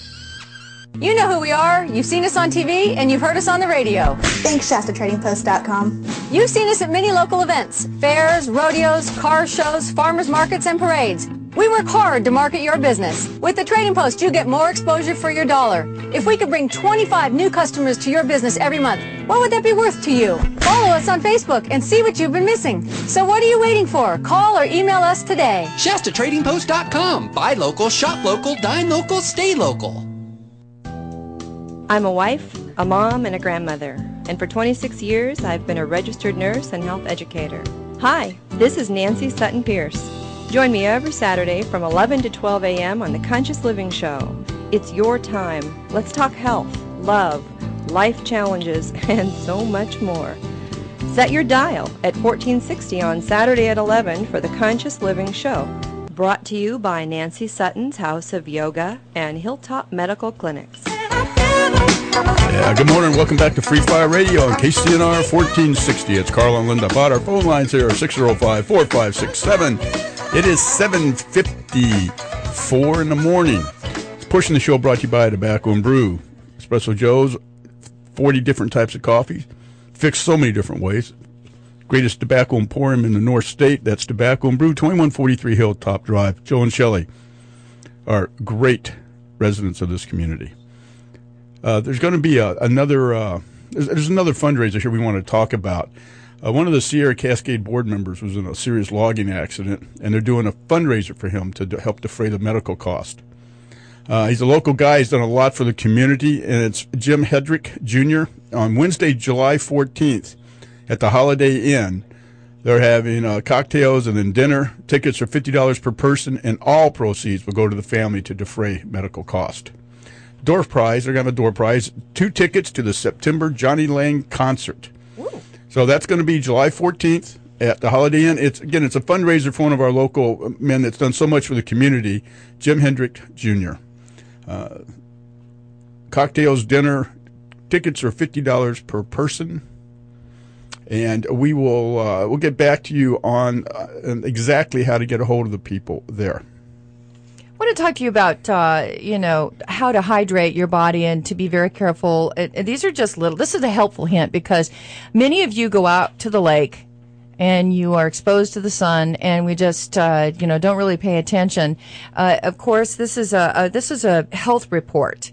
You know who we are. You've seen us on TV, and you've heard us on the radio. Thanks, ShastaTradingPost.com. You've seen us at many local events, fairs, rodeos, car shows, farmers markets, and parades. We work hard to market your business. With the Trading Post, you get more exposure for your dollar. If we could bring 25 new customers to your business every month, what would that be worth to you? Follow us on Facebook and see what you've been missing. So what are you waiting for? Call or email us today. ShastaTradingPost.com. Buy local, shop local, dine local, stay local. I'm a wife, a mom, and a grandmother, and for 26 years I've been a registered nurse and health educator. Hi, this is Nancy Sutton Pierce. Join me every Saturday from 11 to 12 a.m. on the Conscious Living Show. It's your time. Let's talk health, love, life challenges, and so much more. Set your dial at 1460 on Saturday at 11 for the Conscious Living Show. Brought to you by Nancy Sutton's House of Yoga and Hilltop Medical Clinics. Yeah, good morning. Welcome back to Free Fire Radio on KCNR 1460. It's Carl and Linda Bott. Our phone lines here are 605-4567. It is 7:54 in the morning. It's Pushing the Show brought to you by Tobacco and Brew. Espresso Joe's, 40 different types of coffee, fixed so many different ways. Greatest tobacco emporium in the North State. That's Tobacco and Brew, 2143 Hilltop Drive. Joe and Shelley are great residents of this community. There's going to be another fundraiser here we want to talk about. One of the Sierra Cascade board members was in a serious logging accident, and they're doing a fundraiser for him to help defray the medical cost. He's a local guy. He's done a lot for the community, and it's Jim Hedrick Jr. On Wednesday, July 14th at the Holiday Inn. They're having cocktails and then dinner. Tickets are $50 per person, and all proceeds will go to the family to defray medical cost. Door prize, they're going to have a door prize, 2 tickets to the September Johnny Lang concert. Ooh. So that's going to be July 14th at the Holiday Inn. It's a fundraiser for one of our local men that's done so much for the community, Jim Hendrick Jr. Cocktails, dinner, tickets are $50 per person. And we will we'll get back to you on exactly how to get a hold of the people there. I want to talk to you about, how to hydrate your body and to be very careful. These are just this is a helpful hint because many of you go out to the lake and you are exposed to the sun and we just, don't really pay attention. Of course, this is a health report,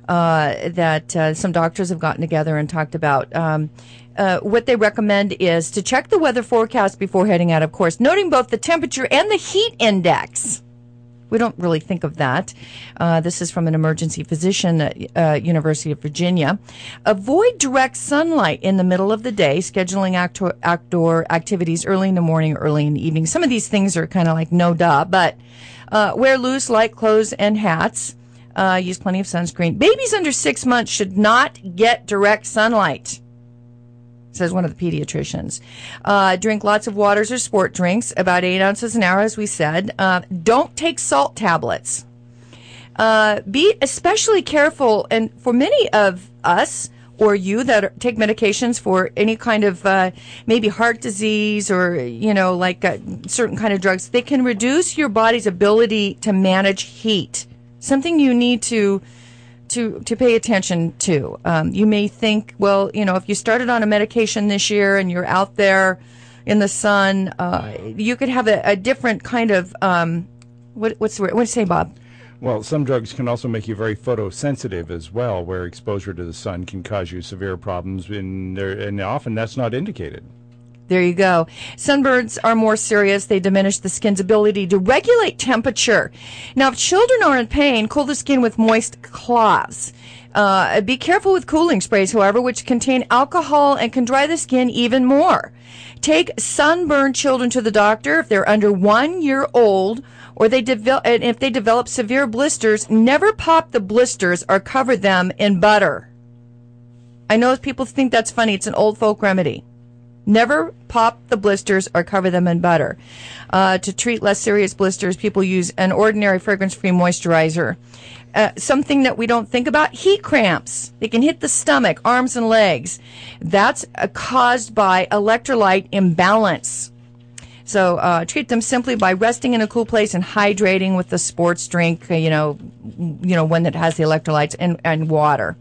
that, some doctors have gotten together and talked about. What they recommend is to check the weather forecast before heading out, of course, noting both the temperature and the heat index. We don't really think of that. This is from an emergency physician at University of Virginia. Avoid direct sunlight in the middle of the day, scheduling outdoor activities early in the morning, early in the evening. Some of these things are kind of like no duh, but wear loose, light clothes and hats. Use plenty of sunscreen. Babies under 6 months should not get direct sunlight, says one of the pediatricians. Drink lots of waters or sport drinks, about 8 ounces an hour, as we said. Don't take salt tablets. Be especially careful, and for many of us or you that take medications for any kind of maybe heart disease or, certain kind of drugs, they can reduce your body's ability to manage heat, something you need to pay attention to. You may think, well, if you started on a medication this year and you're out there in the sun, you could have a different kind of, what's the word? What do you say, Bob? Well, some drugs can also make you very photosensitive as well, where exposure to the sun can cause you severe problems, and often that's not indicated. There you go. Sunburns are more serious. They diminish the skin's ability to regulate temperature. Now, if children are in pain, cool the skin with moist cloths. Be careful with cooling sprays, however, which contain alcohol and can dry the skin even more. Take sunburned children to the doctor if they're under 1 year old, or if they develop severe blisters. Never pop the blisters or cover them in butter. I know people think that's funny. It's an old folk remedy. Never pop the blisters or cover them in butter. To treat less serious blisters, people use an ordinary fragrance-free moisturizer. Something that we don't think about, heat cramps. They can hit the stomach, arms, and legs. That's caused by electrolyte imbalance. So treat them simply by resting in a cool place and hydrating with the sports drink, one that has the electrolytes and water.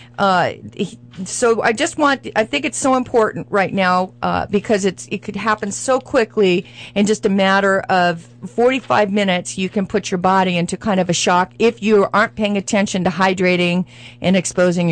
So I think it's so important right now because it could happen so quickly. In just a matter of 45 minutes, you can put your body into kind of a shock if you aren't paying attention to hydrating and exposing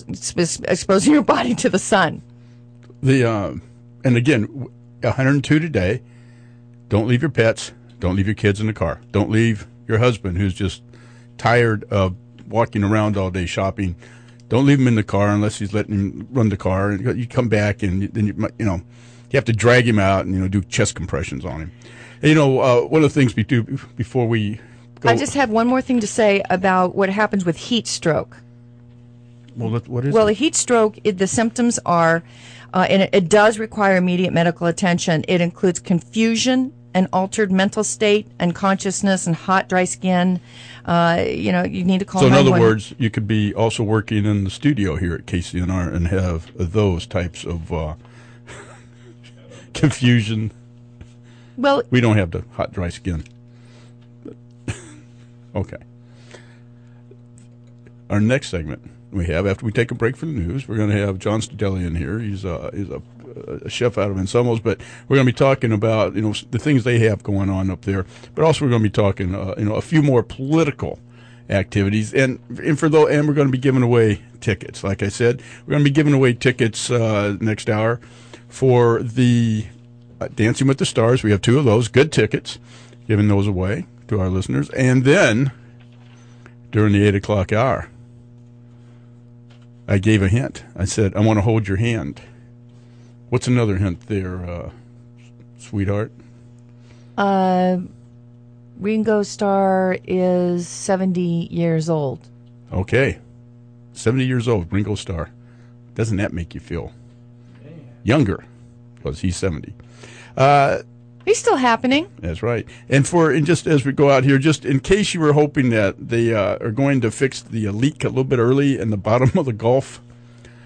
your body to the sun. And again, 102 today. Don't leave your pets. Don't leave your kids in the car. Don't leave your husband who's just tired of walking around all day shopping. Don't leave him in the car unless he's letting him run the car. And you come back and then you have to drag him out and do chest compressions on him. And, one of the things we do before we go. I just have one more thing to say about what happens with heat stroke. Well, what is it? Well, a heat stroke, the symptoms are, and it does require immediate medical attention. It includes confusion, an altered mental state and consciousness, and hot, dry skin. You need to call 911. So in other words, you could be also working in the studio here at KCNR and have those types of confusion. Well, we don't have the hot, dry skin. Okay. Our next segment we have, after we take a break for the news, we're going to have John Studelli in here. He's a chef out of Anselmo's, but we're going to be talking about the things they have going on up there. But also we're going to be talking a few more political activities, and we're going to be giving away tickets. Like I said, we're going to be giving away tickets next hour for the Dancing with the Stars. We have 2 of those, good tickets, giving those away to our listeners, and then during the 8 o'clock hour, I gave a hint. I said, I want to hold your hand. What's another hint there, sweetheart? Ringo Starr is 70 years old. Okay. 70 years old, Ringo Starr. Doesn't that make you feel younger? Because he's 70. He's still happening. That's right. And just as we go out here, just in case you were hoping that they are going to fix the leak a little bit early in the bottom of the Gulf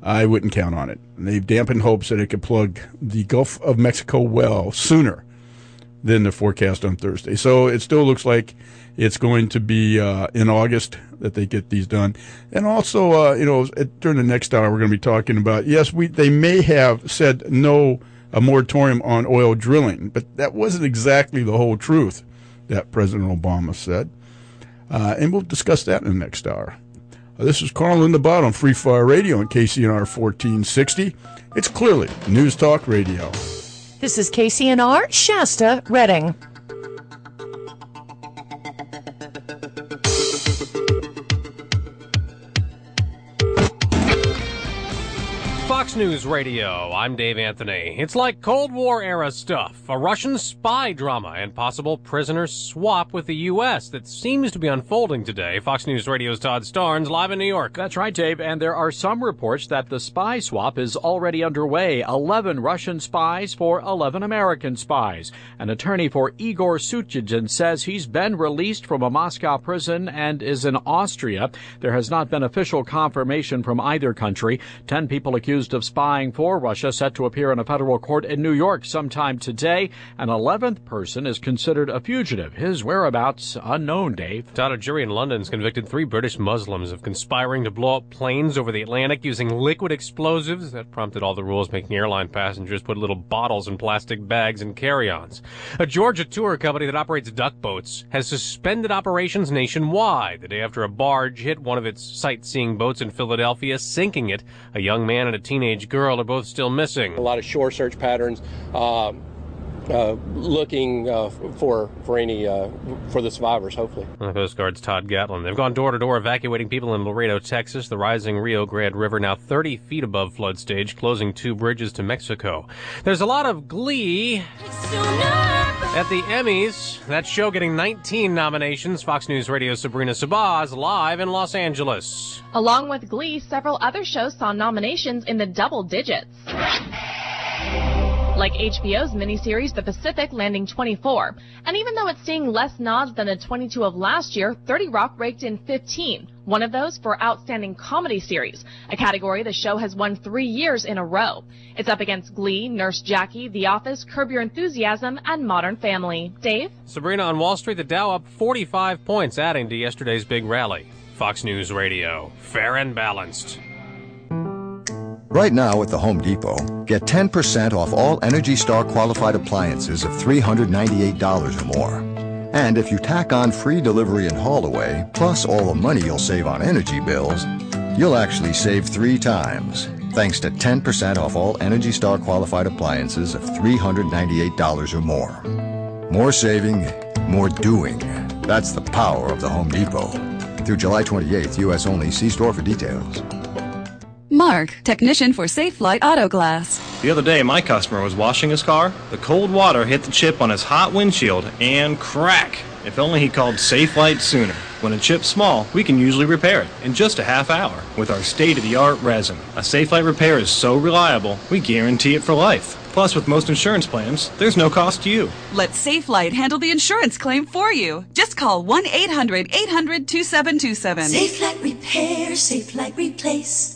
I wouldn't count on it. They've dampened hopes that it could plug the Gulf of Mexico well sooner than the forecast on Thursday. So it still looks like it's going to be in August that they get these done. And also, during the next hour, we're going to be talking about, yes, they may have said a moratorium on oil drilling, but that wasn't exactly the whole truth that President Obama said. And we'll discuss that in the next hour. This is Carl Lindabaugh on Free Fire Radio and KCNR 1460. It's clearly News Talk Radio. This is KCNR, Shasta, Redding. Fox News Radio, I'm Dave Anthony. It's like Cold War era stuff, a Russian spy drama and possible prisoner swap with the U.S. that seems to be unfolding today. Fox News Radio's Todd Starnes, live in New York. That's right, Dave, and there are some reports that the spy swap is already underway. 11 Russian spies for 11 American spies. An attorney for Igor Suchigin says he's been released from a Moscow prison and is in Austria. There has not been official confirmation from either country. 10 people accused of spying for Russia set to appear in a federal court in New York sometime today. An 11th person is considered a fugitive. His whereabouts unknown, Dave. Todd, a jury in London's convicted 3 British Muslims of conspiring to blow up planes over the Atlantic using liquid explosives. That prompted all the rules making airline passengers put little bottles in plastic bags and carry-ons. A Georgia tour company that operates duck boats has suspended operations nationwide the day after a barge hit one of its sightseeing boats in Philadelphia, sinking it. A young man and a teenage girl are both still missing. A lot of shore search patterns, looking for the survivors, hopefully. The Coast Guard's Todd Gatlin. They've gone door to door evacuating people in Laredo, Texas. The rising Rio Grande River now 30 feet above flood stage, closing 2 bridges to Mexico. There's a lot of glee at the Emmys. That show getting 19 nominations. Fox News Radio's Sabrina Sabaz live in Los Angeles. Along with Glee, several other shows saw nominations in the double digits. Like HBO's miniseries The Pacific, landing 24. And even though it's seeing less nods than the 22 of last year, 30 Rock raked in 15. One of those for Outstanding Comedy Series, a category the show has won 3 years in a row. It's up against Glee, Nurse Jackie, The Office, Curb Your Enthusiasm, and Modern Family. Dave? Sabrina, on Wall Street, the Dow up 45 points, adding to yesterday's big rally. Fox News Radio, fair and balanced. Right now at the Home Depot, get 10% off all Energy Star qualified appliances of $398 or more. And if you tack on free delivery and haul away, plus all the money you'll save on energy bills, you'll actually save 3 times, thanks to 10% off all Energy Star qualified appliances of $398 or more. More saving, more doing. That's the power of the Home Depot. Through July 28th, U.S. only. See store for details. Mark, technician for Safe Flight Auto Glass. The other day, my customer was washing his car. The cold water hit the chip on his hot windshield, and crack! If only he called Safe Light sooner. When a chip's small, we can usually repair it in just a half hour with our state-of-the-art resin. A Safe Light repair is so reliable, we guarantee it for life. Plus, with most insurance plans, there's no cost to you. Let Safe Light handle the insurance claim for you. Just call 1-800-800-2727. Safe Light Repair, Safe Light Replace.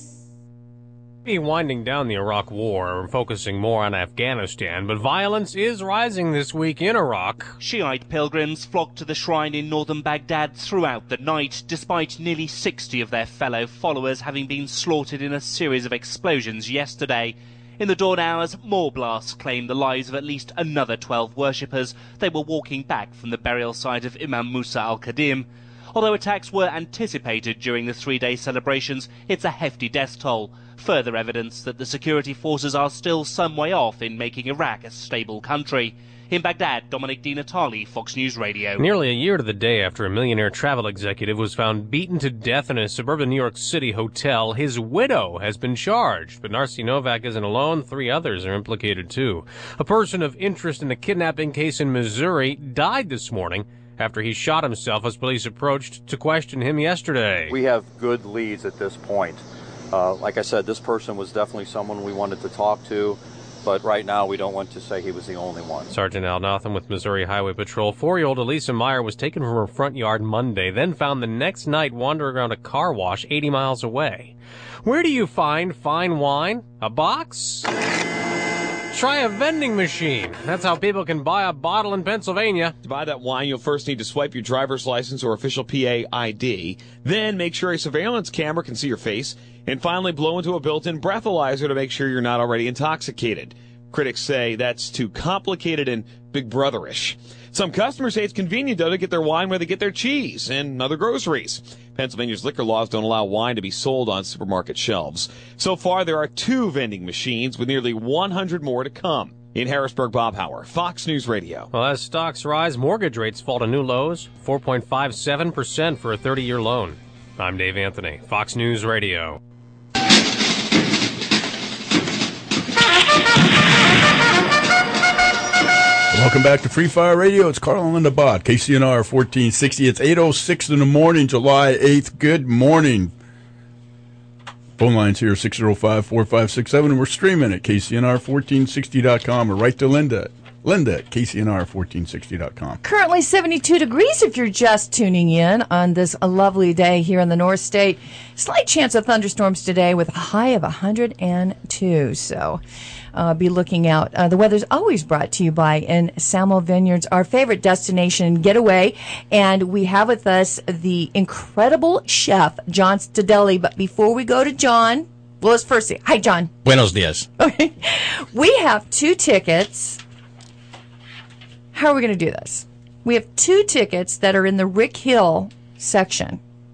Be winding down the Iraq War and focusing more on Afghanistan, but violence is rising this week in Iraq. Shiite pilgrims flocked to the shrine in northern Baghdad throughout the night, despite nearly 60 of their fellow followers having been slaughtered in a series of explosions yesterday. In the dawn hours, more blasts claimed the lives of at least another 12 worshippers. They were walking back from the burial site of Imam Musa al-Qadim. Although attacks were anticipated during the 3-day celebrations, it's a hefty death toll. Further evidence that the security forces are still some way off in making Iraq a stable country. In Baghdad, Dominic DiNatale, Fox News Radio. Nearly a year to the day after a millionaire travel executive was found beaten to death in a suburban New York City hotel, his widow has been charged. But Narcy Novak isn't alone. 3 others are implicated, too. A person of interest in a kidnapping case in Missouri died this morning after he shot himself as police approached to question him yesterday. We have good leads at this point. Like I said, this person was definitely someone we wanted to talk to. but right now we don't want to say he was the only one. Sergeant Al Notham with Missouri Highway Patrol. 4-year-old Elisa Meyer was taken from her front yard Monday, then found the next night wandering around a car wash 80 miles away. Where do you find fine wine? A box? Try a vending machine. That's how people can buy a bottle in Pennsylvania. To buy that wine, you'll first need to swipe your driver's license or official PA ID. Then make sure a surveillance camera can see your face. And finally, blow into a built-in breathalyzer to make sure you're not already intoxicated. Critics say that's too complicated and Big Brother-ish. Some customers say it's convenient, though, to get their wine where they get their cheese and other groceries. Pennsylvania's liquor laws don't allow wine to be sold on supermarket shelves. So far, there are 2 vending machines with nearly 100 more to come. In Harrisburg, Bob Hauer, Fox News Radio. Well, as stocks rise, mortgage rates fall to new lows, 4.57% for a 30-year loan. I'm Dave Anthony, Fox News Radio. Welcome back to Free Fire Radio. It's Carl and Linda Bott, KCNR 1460. It's 8:06 in the morning, July 8th. Good morning. Phone lines here, 605-4567, and we're streaming at KCNR1460.com or right to Linda at KCNR1460.com. Currently 72 degrees if you're just tuning in on this lovely day here in the North State. Slight chance of thunderstorms today with a high of 102. So be looking out. The weather's always brought to you by Ensamel Vineyards, our favorite destination getaway. And we have with us the incredible chef, John Stadelli. But before we go to John, well, let's first say, hi, John. Buenos dias. Okay. We have 2 tickets. How are we going to do this? We have 2 tickets that are in the Rick Hill section.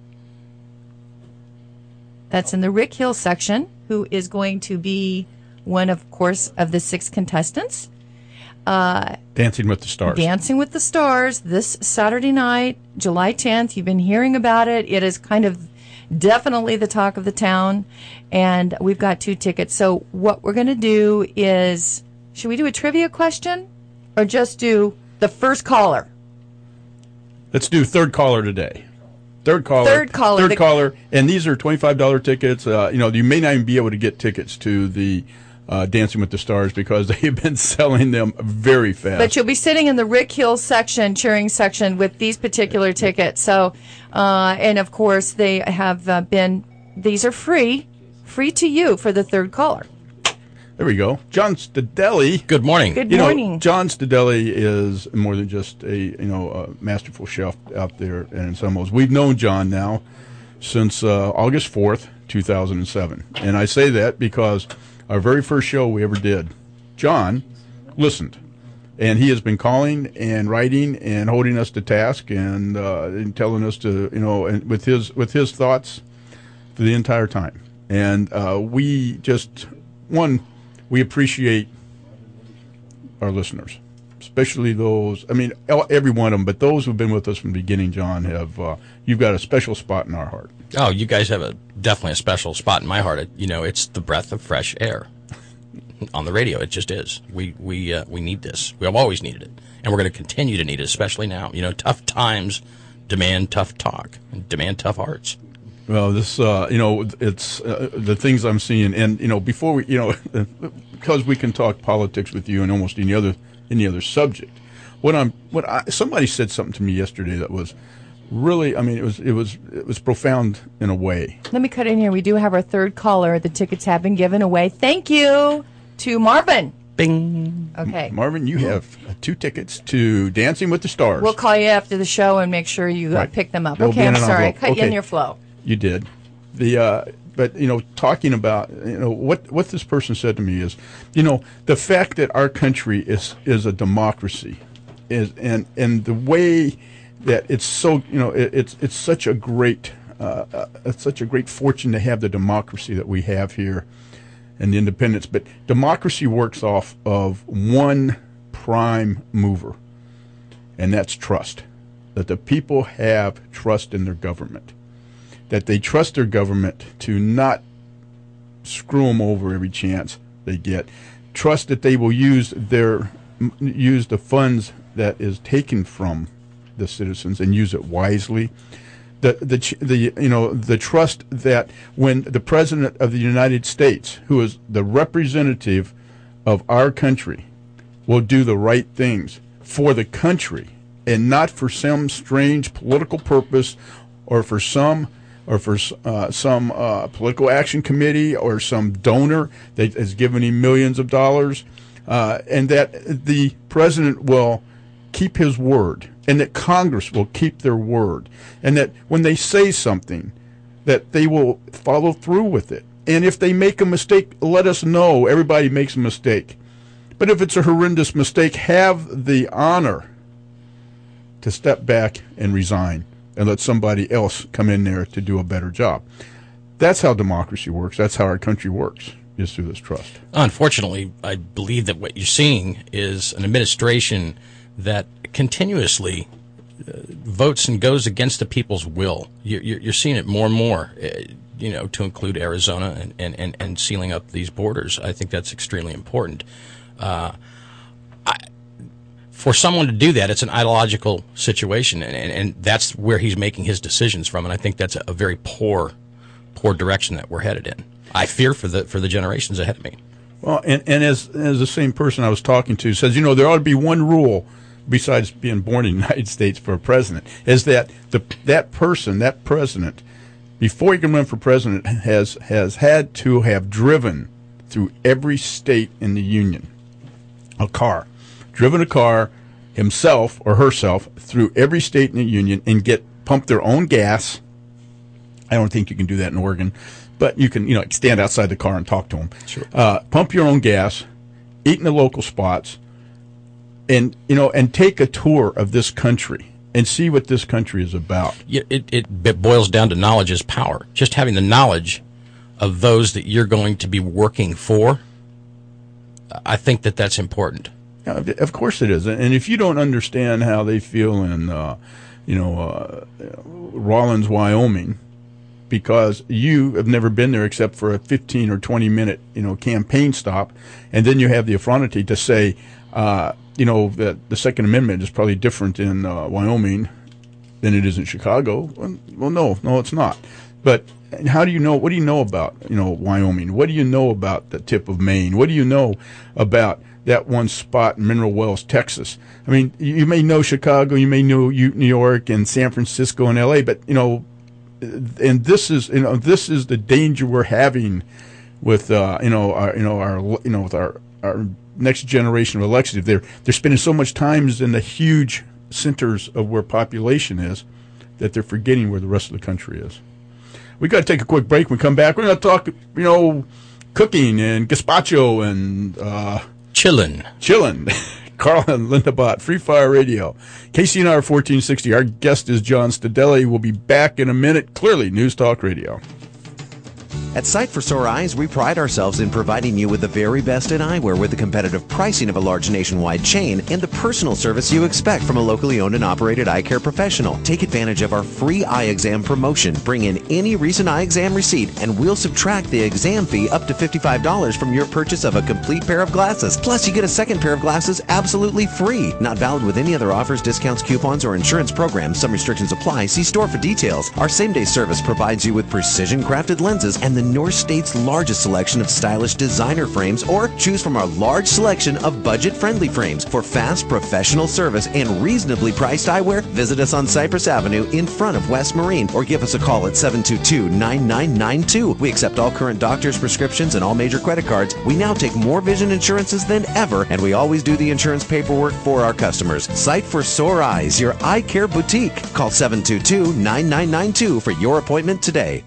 That's in the Rick Hill section, who is going to be one, of course, of the 6 contestants. Dancing with the Stars. Dancing with the Stars this Saturday night, July 10th. You've been hearing about it. It is kind of definitely the talk of the town. And we've got 2 tickets. So what we're going to do is, should we do a trivia question? Or just do the first caller? Let's do third caller today. Third caller. And these are $25 tickets. You may not even be able to get tickets to the Dancing with the Stars because they've been selling them very fast. But you'll be sitting in the Rick Hill section, cheering section, with these particular tickets. So, and of course, they have these are free to you for the third caller. There we go. John Stadelli. Good morning. Good morning. John Stadelli is more than just a masterful chef out there in Ensembles. We've known John now since August 4th, 2007. And I say that because our very first show we ever did, John listened. And he has been calling and writing and holding us to task and telling us to, and with his thoughts for the entire time. And we appreciate our listeners, especially those, every one of them, but those who've been with us from the beginning, John, you've got a special spot in our heart. Oh, you guys have definitely a special spot in my heart. It's the breath of fresh air on the radio. It just is. We need this. We have always needed it, and we're going to continue to need it, especially now. Tough times demand tough talk and demand tough hearts. Well, this, it's the things I'm seeing, and before we, because we can talk politics with you and almost any other subject. Somebody said something to me yesterday that was really, it was profound in a way. Let me cut in here. We do have our third caller. The tickets have been given away. Thank you to Marvin. Bing. Okay. Marvin, you have 2 tickets to Dancing with the Stars. We'll call you after the show and make sure you pick them up. Okay, I'm sorry. I cut you in your flow. You did. But talking about what this person said to me is, the fact that our country is a democracy, and the way that it's so it's such a great fortune to have the democracy that we have here, and the independence. But democracy works off of one prime mover, and that's trust. That the people have trust in their government. That they trust their government to not screw them over every chance they get. Trust that they will use the funds that is taken from the citizens and use it wisely. The trust that when the President of the United States, who is the representative of our country will do the right things for the country and not for some strange political purpose or for some political action committee or some donor that has given him millions of dollars, and that the president will keep his word, and that Congress will keep their word, and that when they say something, that they will follow through with it. And if they make a mistake, let us know. Everybody makes a mistake. But if it's a horrendous mistake, have the honor to step back and resign and let somebody else come in there to do a better job. That's how democracy works. That's how our country works, is through this trust. Unfortunately, I believe that what you're seeing is an administration that continuously votes and goes against the people's will. You're seeing it more and more, to include Arizona and sealing up these borders. I think that's extremely important. For someone to do that, it's an ideological situation, and that's where he's making his decisions from. And I think that's a very poor direction that we're headed in. I fear for the generations ahead of me. Well, and as the same person I was talking to says, there ought to be one rule besides being born in the United States for a president, is that that president, before he can run for president, has had to have driven through every state in the Union driven a car himself or herself through every state in the Union and pump their own gas. I don't think you can do that in Oregon, but you can, stand outside the car and talk to them. Sure. Pump your own gas, eat in the local spots, and take a tour of this country and see what this country is about. It boils down to knowledge is power. Just having the knowledge of those that you're going to be working for, I think that's important. Of course it is. And if you don't understand how they feel in, Rawlins, Wyoming, because you have never been there except for a 15 or 20-minute, campaign stop, and then you have the effrontery to say, that the Second Amendment is probably different in Wyoming than it is in Chicago. Well, no, it's not. But how do you know? What do you know about, Wyoming? What do you know about the tip of Maine? What do you know about that one spot in Mineral Wells, Texas? I mean, you may know Chicago, you may know New York and San Francisco and L.A., but, and this is the danger we're having with, our next generation of elections. They're spending so much time in the huge centers of where population is that they're forgetting where the rest of the country is. We got to take a quick break. When we come back, we're going to talk, cooking and gazpacho and chillin'. Carl and Linda Bott, Free Fire Radio, KCNR 1460. Our guest is John Stadelli. We'll be back in a minute. Clearly, News Talk Radio. At Sight for Sore Eyes, we pride ourselves in providing you with the very best in eyewear with the competitive pricing of a large nationwide chain and the personal service you expect from a locally owned and operated eye care professional. Take advantage of our free eye exam promotion. Bring in any recent eye exam receipt and we'll subtract the exam fee up to $55 from your purchase of a complete pair of glasses. Plus, you get a second pair of glasses absolutely free. Not valid with any other offers, discounts, coupons, or insurance programs. Some restrictions apply. See store for details. Our same-day service provides you with precision-crafted lenses and the North State's largest selection of stylish designer frames, or choose from our large selection of budget-friendly frames. For fast, professional service and reasonably priced eyewear, visit us on Cypress Avenue in front of West Marine, or give us a call at 722-9992. We accept all current doctor's prescriptions and all major credit cards. We now take more vision insurances than ever, and we always do the insurance paperwork for our customers. Sight for Sore Eyes, your eye care boutique. Call 722-9992 for your appointment today.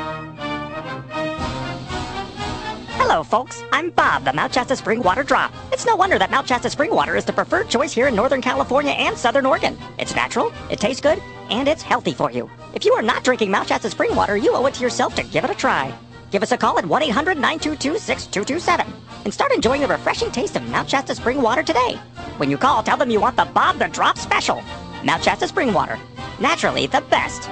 Hello, folks. I'm Bob, the Mount Shasta Spring Water Drop. It's no wonder that Mount Shasta Spring Water is the preferred choice here in Northern California and Southern Oregon. It's natural, it tastes good, and it's healthy for you. If you are not drinking Mount Shasta Spring Water, you owe it to yourself to give it a try. Give us a call at 1-800-922-6227 and start enjoying the refreshing taste of Mount Shasta Spring Water today. When you call, tell them you want the Bob the Drop special. Mount Shasta Spring Water. Naturally the best.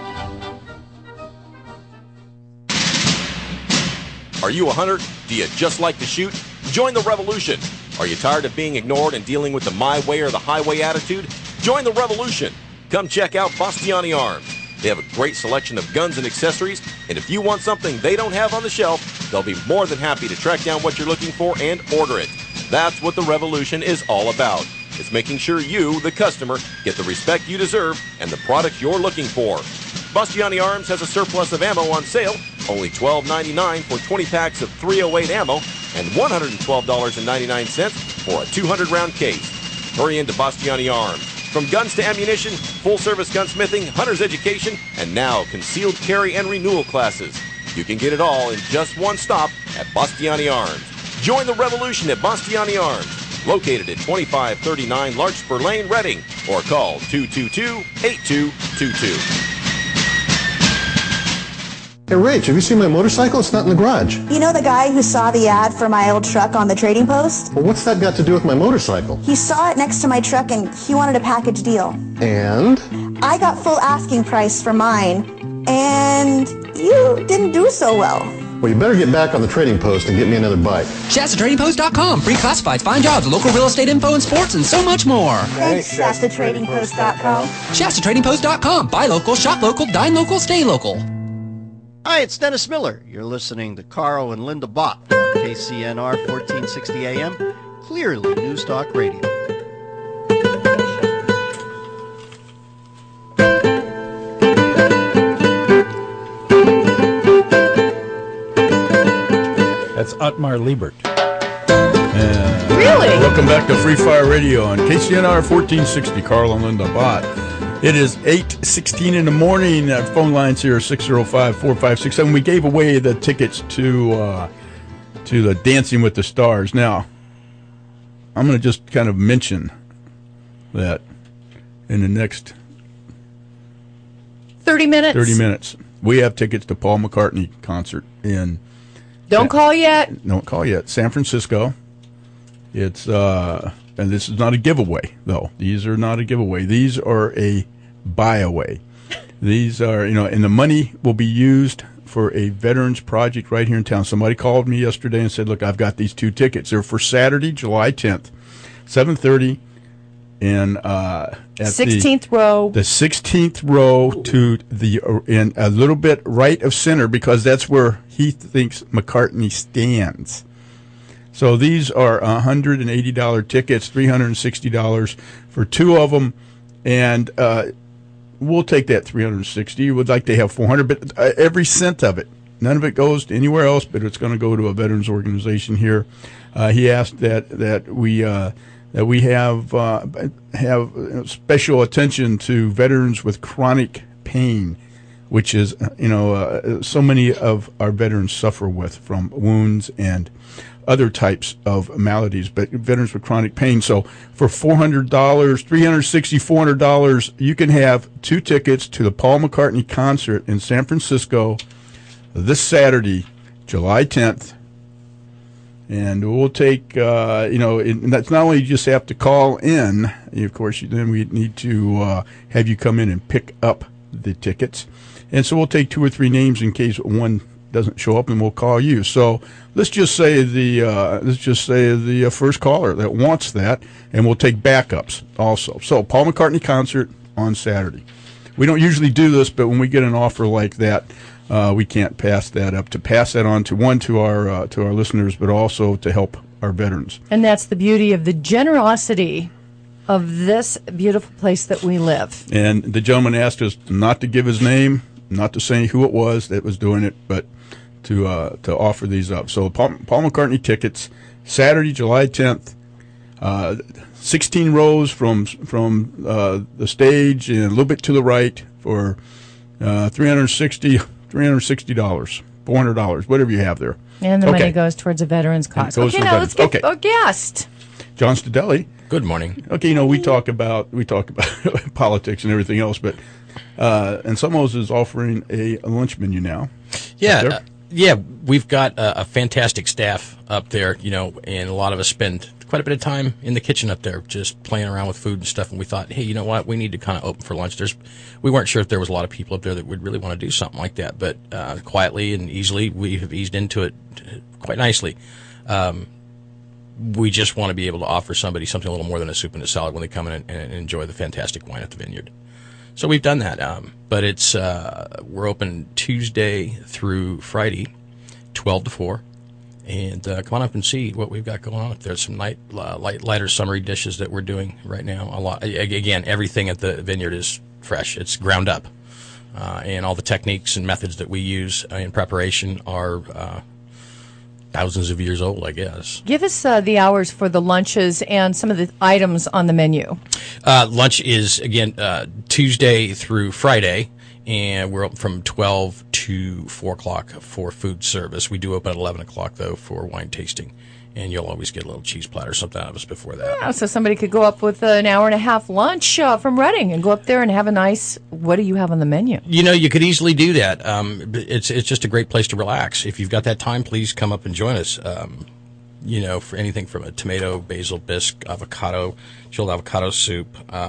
Are you a hunter? Do you just like to shoot? Join the revolution. Are you tired of being ignored and dealing with the my way or the highway attitude? Join the revolution. Come check out Bastiani Arms. They have a great selection of guns and accessories, and if you want something they don't have on the shelf, they'll be more than happy to track down what you're looking for and order it. That's what the Revolution is all about. It's making sure you, the customer, get the respect you deserve and the product you're looking for. Bastiani Arms has a surplus of ammo on sale, only $12.99 for 20 packs of .308 ammo and $112.99 for a 200-round case. Hurry into Bastiani Arms. From guns to ammunition, full-service gunsmithing, hunter's education, and now concealed carry and renewal classes. You can get it all in just one stop at Bastiani Arms. Join the revolution at Bastiani Arms, located at 2539 Larkspur Lane, Reading, or call 222-8222. Hey, Rach, have you seen my motorcycle? It's not in the garage. You know the guy who saw the ad for my old truck on the trading post? Well, what's that got to do with my motorcycle? He saw it next to my truck and he wanted a package deal. And? I got full asking price for mine, and you didn't do so well. Well, you better get back on the trading post and get me another bike. ShastaTradingPost.com. Free classifieds, find jobs, local real estate info and sports, and so much more. Thanks, ShastaTradingPost.com. ShastaTradingPost.com. Buy local, shop local, dine local, stay local. Hi, it's Dennis Miller. You're listening to Carl and Linda Bott on KCNR 1460 AM, Clearly News Talk Radio. That's Otmar Liebert. Really? Welcome back to Free Fire Radio on KCNR 1460. Carl and Linda Bott. It is 8:16 in the morning. Phone lines here are 605-4567. We gave away the tickets to the Dancing with the Stars. Now, I'm going to just kind of mention that in the next 30 minutes. We have tickets to Paul McCartney concert in. Don't call yet. Don't call yet. San Francisco. It's and this is not a giveaway, though. These are not a giveaway. These are a buy-away. These are, and the money will be used for a veterans project right here in town. Somebody called me yesterday and said, look, I've got these 2 tickets. They're for Saturday, July 10th, 7:30, and at 16th row. The 16th row in a little bit right of center, because that's where he thinks McCartney stands. So these are $180 tickets, $360 for 2 of them, and we'll take that $360. We'd like to have $400, but every cent of it, none of it goes to anywhere else, but it's going to go to a veterans organization here. He asked that we have special attention to veterans with chronic pain, which is so many of our veterans suffer with, from wounds and other types of maladies, but veterans with chronic pain. So for $400, $400, you can have 2 tickets to the Paul McCartney concert in San Francisco this Saturday, July 10th. And we'll take, and that's not only you just have to call in, of course, then we need to have you come in and pick up the tickets. And so we'll take 2 or 3 names in case one doesn't show up, and we'll call you. So let's just say the first caller that wants that, and we'll take backups also. So Paul McCartney concert on Saturday. We don't usually do this, but when we get an offer like that, we can't pass that up. To pass that on to our listeners, but also to help our veterans. And that's the beauty of the generosity of this beautiful place that we live. And the gentleman asked us not to give his name, not to say who it was that was doing it, but to offer these up. So Paul McCartney tickets, Saturday, July 10th, 16 rows from the stage and a little bit to the right for $360, $400, whatever you have there. And the money goes towards a veterans cause. Okay, now let's get a guest. John Stadelli. Good morning. Okay, we talk about politics and everything else, but and Summos is offering a lunch menu now. Yeah, we've got a fantastic staff up there, and a lot of us spend quite a bit of time in the kitchen up there just playing around with food and stuff, and we thought, hey, you know what, we need to kind of open for lunch. We weren't sure if there was a lot of people up there that would really want to do something like that, but quietly and easily, we have eased into it quite nicely. We just want to be able to offer somebody something a little more than a soup and a salad when they come in and enjoy the fantastic wine at the vineyard. So we've done that, but it's we're open Tuesday through Friday, 12 to 4, And come on up and see what we've got going on up there. Some lighter summery dishes that we're doing right now. A lot. Again, everything at the vineyard is fresh. It's ground up. And all the techniques and methods that we use in preparation are thousands of years old, I guess. Give us the hours for the lunches and some of the items on the menu. Lunch is, again, Tuesday through Friday. And we're open from 12 to 4 o'clock for food service. We do open at 11 o'clock, though, for wine tasting. And you'll always get a little cheese platter, something out of us before that. Yeah, so somebody could go up with an hour and a half lunch from Reading and go up there and have a nice, what do you have on the menu? You know, you could easily do that. It's just a great place to relax. If you've got that time, please come up and join us. You know, for anything from a tomato, basil, bisque, avocado, chilled avocado soup.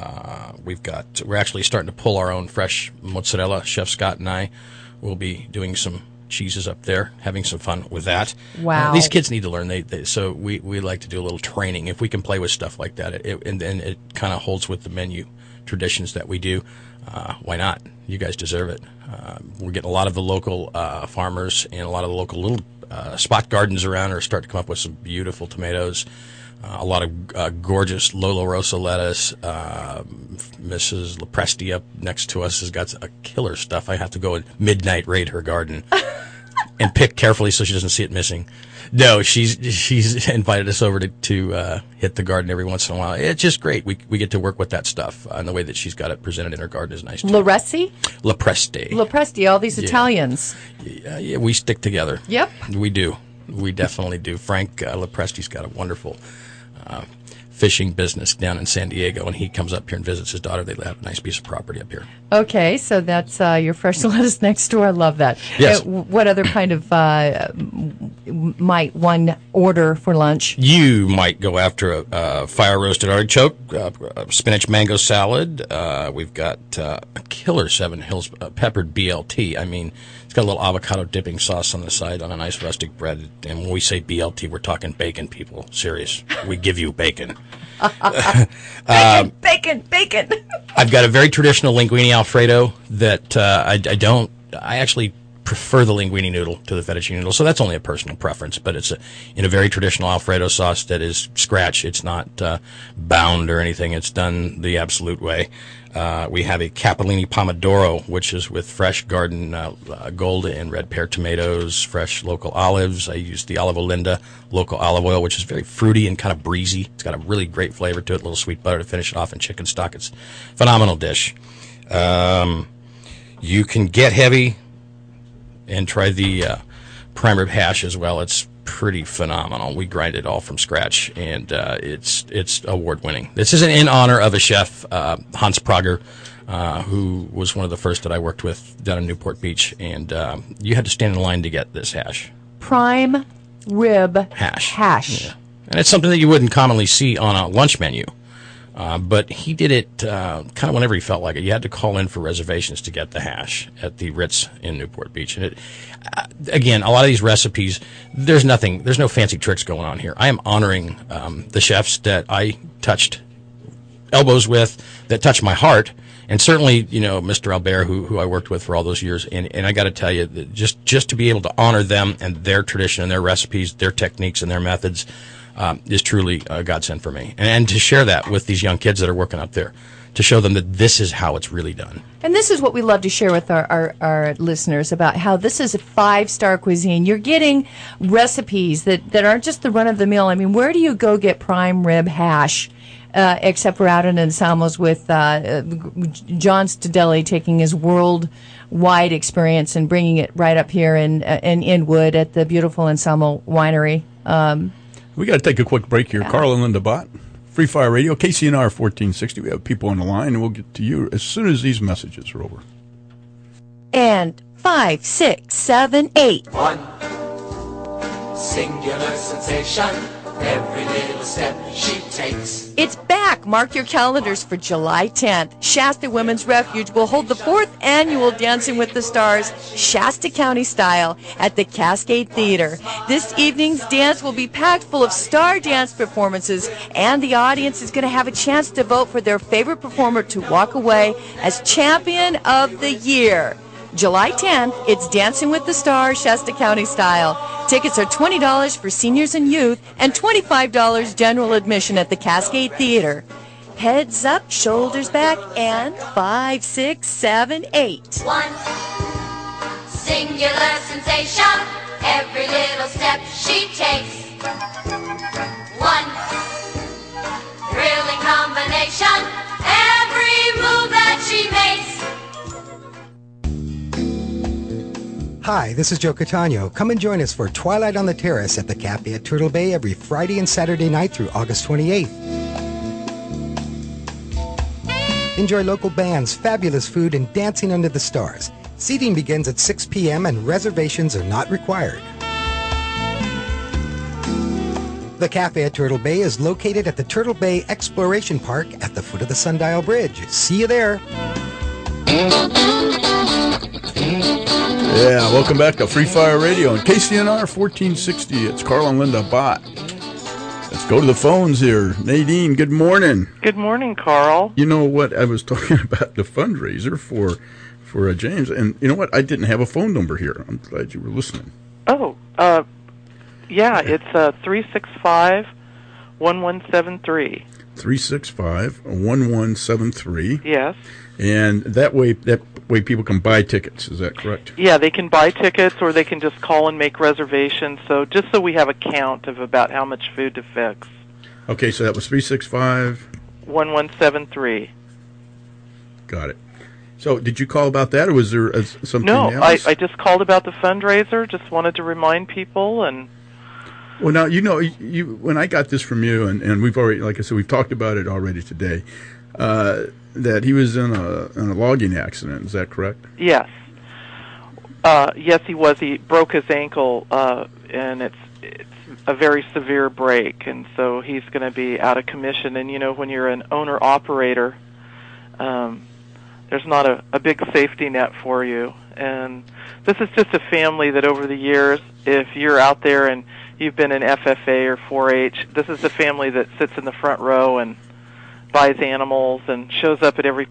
We're actually starting to pull our own fresh mozzarella. Chef Scott and I will be doing some cheeses up there, having some fun with that. Wow. These kids need to learn. So we like to do a little training. If we can play with stuff like that, and then it kind of holds with the menu traditions that we do, why not? You guys deserve it. We're getting a lot of the local farmers and a lot of the local little spot gardens around are starting to come up with some beautiful tomatoes. A lot of gorgeous Lolo Rosa lettuce. Mrs. Lepresti up next to us has got a killer stuff. I have to go and midnight raid her garden and pick carefully so she doesn't see it missing. No, she's invited us over to hit the garden every once in a while. It's just great. We get to work with that stuff, and the way that she's got it presented in her garden is nice too. Lepresti? Lepresti, all these Italians. Yeah, we stick together. Yep. We do. We definitely do. Frank Lepresti's got a wonderful fishing business down in San Diego, and he comes up here and visits his daughter. They have a nice piece of property up here. Okay, so that's your fresh lettuce next door. I love that. Yes. What other kind of might one order for lunch? You might go after a fire-roasted artichoke, spinach mango salad. We've got a killer Seven Hills peppered BLT. I mean, it's got a little avocado dipping sauce on the side on a nice rustic bread. And when we say BLT, we're talking bacon, people. Serious. We give you bacon. Bacon. I've got a very traditional linguine Alfredo that I actually prefer the linguine noodle to the fettuccine noodle, so that's only a personal preference, but it's in a very traditional Alfredo sauce that is scratch. It's not bound or anything. It's done the absolute way. We have a Capellini Pomodoro, which is with fresh garden gold and red pear tomatoes, fresh local olives. I use the Olive Olinda local olive oil, which is very fruity and kind of breezy. It's got a really great flavor to it, a little sweet butter to finish it off, and chicken stock. It's a phenomenal dish. You can get heavy and try the prime rib hash as well. It's pretty phenomenal. We grind it all from scratch, and it's award-winning. This is in honor of a chef, Hans Prager, who was one of the first that I worked with down in Newport Beach, and you had to stand in line to get this hash. Prime rib hash. Yeah. And it's something that you wouldn't commonly see on a lunch menu. But he did it kind of whenever he felt like it. You had to call in for reservations to get the hash at the Ritz in Newport Beach. And again, a lot of these recipes, there's no fancy tricks going on here. I am honoring the chefs that I touched elbows with, that touched my heart. And certainly, Mr. Albert, who I worked with for all those years. And I got to tell you, that just to be able to honor them and their tradition and their recipes, their techniques and their methods, is truly a godsend for me. And to share that with these young kids that are working up there, to show them that this is how it's really done. And this is what we love to share with our listeners about how this is a 5-star cuisine. You're getting recipes that aren't just the run-of-the-mill. I mean, where do you go get prime rib hash? Except we're out in Anselmo's with John Stadelli taking his worldwide experience and bringing it right up here in Inwood at the beautiful Anselmo Winery. We got to take a quick break here. Carl and Linda Bott, Free Fire Radio, KCNR 1460. We have people on the line, and we'll get to you as soon as these messages are over. And 5, 6, 7, 8. One singular sensation. Every little step she takes. It's back. Mark your calendars for July 10th. Shasta Women's Refuge will hold the 4th annual Dancing with the Stars, Shasta County style, at the Cascade Theater. This evening's dance will be packed full of star dance performances, and the audience is going to have a chance to vote for their favorite performer to walk away as Champion of the Year. July 10th, it's Dancing with the Stars, Shasta County style. Tickets are $20 for seniors and youth and $25 general admission at the Cascade Theater. Heads up, shoulders back, and 5, 6, 7, 8. One singular sensation, every little step she takes. One thrilling combination, every move that she makes. Hi, this is Joe Catano. Come and join us for Twilight on the Terrace at the Cafe at Turtle Bay every Friday and Saturday night through August 28th. Enjoy local bands, fabulous food, and dancing under the stars. Seating begins at 6 p.m. and reservations are not required. The Cafe at Turtle Bay is located at the Turtle Bay Exploration Park at the foot of the Sundial Bridge. See you there. Yeah, welcome back to Free Fire Radio on KCNR 1460. It's Carl and Linda Bott. Let's go to the phones here. Nadine, good morning. Good morning, Carl. You know what? I was talking about the fundraiser for James, and you know what? I didn't have a phone number here. I'm glad you were listening. Oh, yeah, it's 365-1173. 365-1173. Yes. And that way people can buy tickets. Is that correct? Yeah, they can buy tickets or they can just call and make reservations. So just so we have a count of about how much food to fix. Okay, so that was 365-1173. Got it. So did you call about that, or was there something else? No, I just called about the fundraiser. Just wanted to remind people. And well, now, you know, you when I got this from you, and we've already, like I said, we've talked about it already today, that he was in a logging accident. Is that correct? Yes. Yes, he was. He broke his ankle, and it's a very severe break, and so he's going to be out of commission. And, you know, when you're an owner-operator, there's not a big safety net for you. And this is just a family that over the years, if you're out there and you've been in FFA or 4-H, this is the family that sits in the front row and buys animals and shows up at every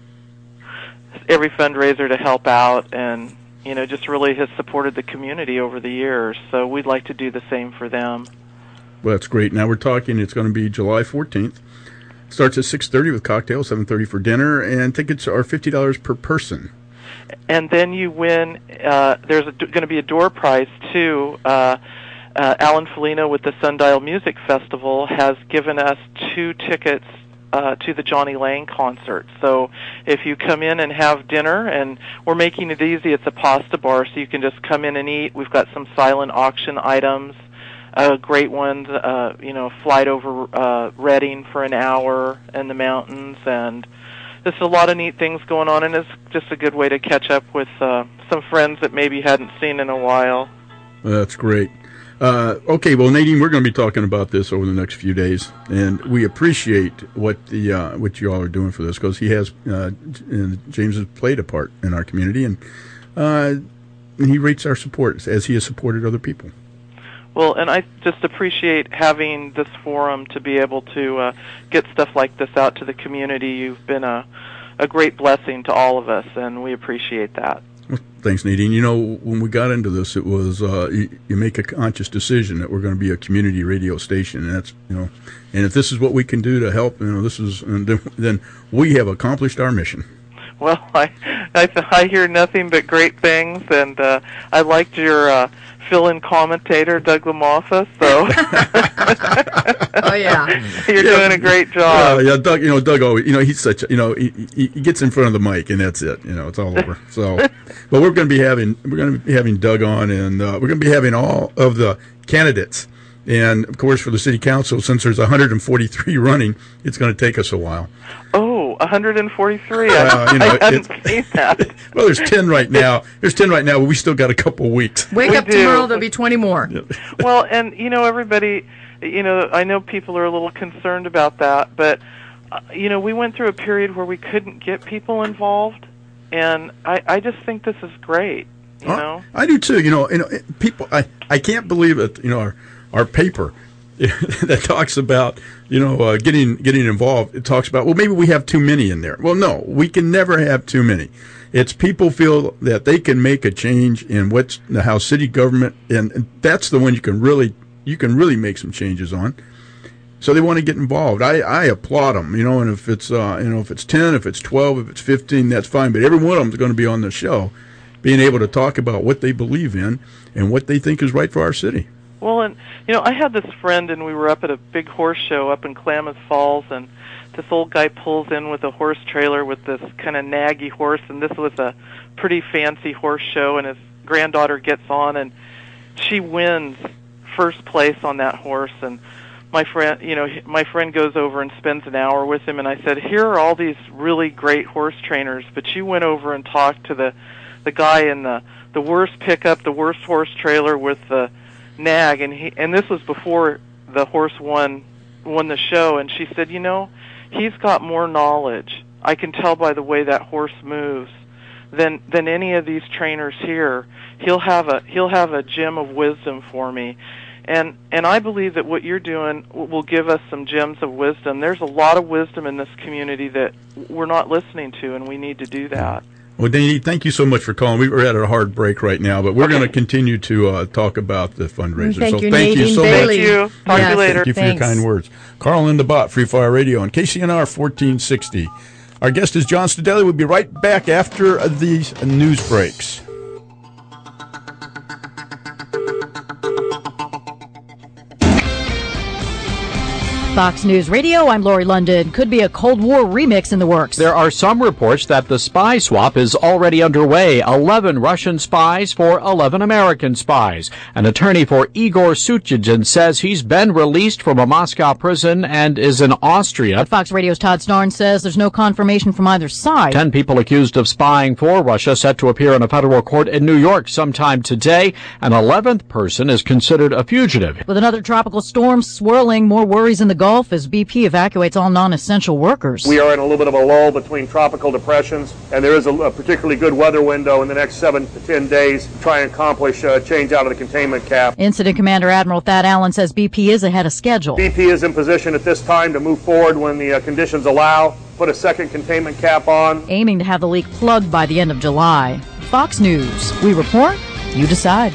fundraiser to help out, and, you know, just really has supported the community over the years. So we'd like to do the same for them. Well, that's great. Now we're talking, it's going to be July 14th. Starts at 6:30 with cocktails, 7:30 for dinner, and tickets are $50 per person. And then you win, there's going to be a door prize, too. Alan Felino with the Sundial Music Festival has given us 2 tickets to the Johnny Lang concert. So if you come in and have dinner, and we're making it easy, it's a pasta bar, so you can just come in and eat. We've got some silent auction items, great ones, you know, flight over Redding for an hour in the mountains, and there's a lot of neat things going on, and it's just a good way to catch up with some friends that maybe you hadn't seen in a while. That's great. Okay, well, Nadine, we're going to be talking about this over the next few days, and we appreciate what you all are doing for this, because he has James has played a part in our community, and he rates our support as he has supported other people. Well, and I just appreciate having this forum to be able to get stuff like this out to the community. You've been a great blessing to all of us, and we appreciate that. Well, thanks, Nadine. You know, when we got into this, it was you make a conscious decision that we're going to be a community radio station, and that's, you know, and if this is what we can do to help, you know, then we have accomplished our mission. Well, I hear nothing but great things, and I liked your fill-in commentator, Doug LaMoffa. So, oh yeah, you're doing a great job. Yeah, Doug. You know, Doug always. You know, he's such. You know, he gets in front of the mic, and that's it. You know, it's all over. So, but we're going to be having Doug on, and we're going to be having all of the candidates. And of course, for the city council, since there's 143 running, it's going to take us a while. Oh, 143! I hadn't seen that. Well, there's 10 right now. But we still got a couple weeks. Wake up tomorrow, there'll be 20 more. Well, and you know, everybody, you know, I know people are a little concerned about that, but you know, we went through a period where we couldn't get people involved, and I just think this is great. You know, I do too. You know, people. I can't believe it. You know, our paper that talks about, you know, getting involved. It talks about, well, maybe we have too many in there. Well, no, we can never have too many. It's people feel that they can make a change in how city government, and that's the one you can really make some changes on. So they want to get involved. I applaud them, and if it's if it's 10, if it's 12, if it's 15, that's fine. But every one of them is going to be on the show, being able to talk about what they believe in and what they think is right for our city. Well, and I had this friend, and we were up at a big horse show up in Klamath Falls, and this old guy pulls in with a horse trailer with this kind of naggy horse, and this was a pretty fancy horse show, and his granddaughter gets on, and she wins first place on that horse, and my friend goes over and spends an hour with him, and I said, here are all these really great horse trainers, but you went over and talked to the guy in the worst pickup, the worst horse trailer with the nag, and this was before the horse won the show, and she said, he's got more knowledge. I can tell by the way that horse moves than any of these trainers here. He'll have a gem of wisdom for me. And I believe that what you're doing will give us some gems of wisdom. There's a lot of wisdom in this community that we're not listening to, and we need to do that. Well, Danny, thank you so much for calling. We're at a hard break right now, but we're going to continue to talk about the fundraiser. Thank you, thank you so Bailey. much. Thank you. Talk to you later. Thank you for your kind words. Carl and the Bot, Free Fire Radio on KCNR 1460. Our guest is John Stadelli. We'll be right back after these news breaks. Fox News Radio, I'm Lori London. Could be a Cold War remix in the works. There are some reports that the spy swap is already underway. 11 Russian spies for 11 American spies. An attorney for Igor Suchigin says he's been released from a Moscow prison and is in Austria. Fox Radio's Todd Starnes says there's no confirmation from either side. 10 people accused of spying for Russia set to appear in a federal court in New York sometime today. An 11th person is considered a fugitive. With another tropical storm swirling, more worries in the Gulf as BP evacuates all non-essential workers. We are in a little bit of a lull between tropical depressions, and there is a particularly good weather window in the next 7 to 10 days to try and accomplish a change out of the containment cap. Incident Commander Admiral Thad Allen says BP is ahead of schedule. BP is in position at this time to move forward when the conditions allow, put a second containment cap on. Aiming to have the leak plugged by the end of July. Fox News. We report, you decide.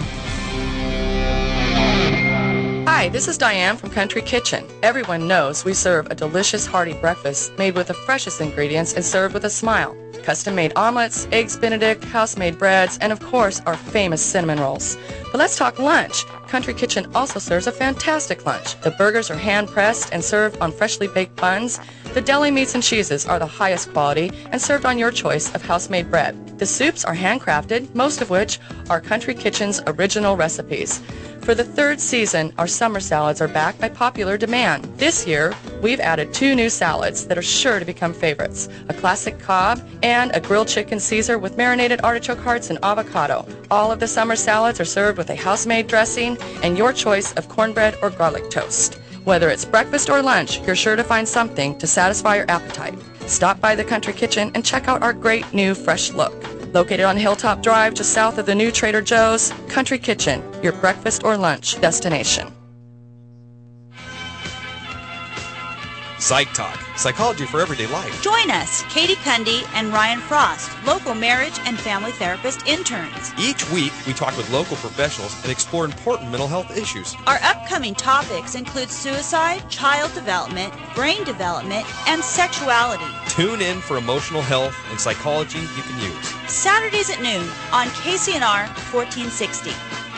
Hi, this is Diane from Country Kitchen. Everyone knows we serve a delicious hearty breakfast made with the freshest ingredients and served with a smile. Custom-made omelets, eggs Benedict, house-made breads, and of course our famous cinnamon rolls. But let's talk lunch. Country Kitchen also serves a fantastic lunch. The burgers are hand-pressed and served on freshly baked buns. The deli meats and cheeses are the highest quality and served on your choice of house-made bread. The soups are handcrafted, most of which are Country Kitchen's original recipes. For the third season, our summer salads are back by popular demand. This year, we've added 2 new salads that are sure to become favorites. A classic Cobb and a grilled chicken Caesar with marinated artichoke hearts and avocado. All of the summer salads are served with a house-made dressing and your choice of cornbread or garlic toast. Whether it's breakfast or lunch, you're sure to find something to satisfy your appetite. Stop by the Country Kitchen and check out our great new fresh look. Located on Hilltop Drive just south of the new Trader Joe's, Country Kitchen, your breakfast or lunch destination. Psych Talk, psychology for everyday life. Join us, Katie Cundy and Ryan Frost, local marriage and family therapist interns. Each week, we talk with local professionals and explore important mental health issues. Our upcoming topics include suicide, child development, brain development, and sexuality. Tune in for emotional health and psychology you can use. Saturdays at noon on KCNR 1460.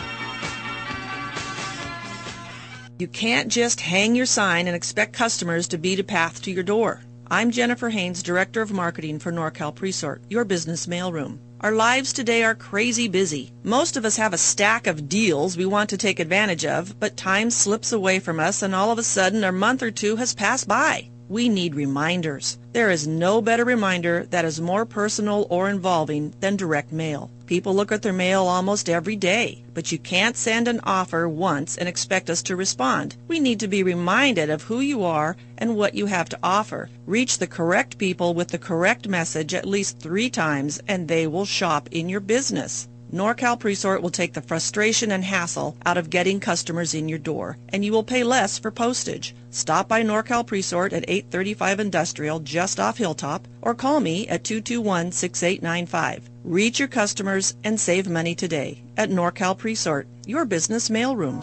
You can't just hang your sign and expect customers to beat a path to your door. I'm Jennifer Haynes, Director of Marketing for NorCal Presort, your business mailroom. Our lives today are crazy busy. Most of us have a stack of deals we want to take advantage of, but time slips away from us and all of a sudden a month or 2 has passed by. We need reminders. There is no better reminder that is more personal or involving than direct mail. People look at their mail almost every day, but you can't send an offer once and expect us to respond. We need to be reminded of who you are and what you have to offer. Reach the correct people with the correct message at least 3 times and they will shop in your business. NorCal Presort will take the frustration and hassle out of getting customers in your door, and you will pay less for postage. Stop by NorCal Presort at 835 Industrial, just off Hilltop, or call me at 221-6895. Reach your customers and save money today at NorCal Presort, your business mailroom.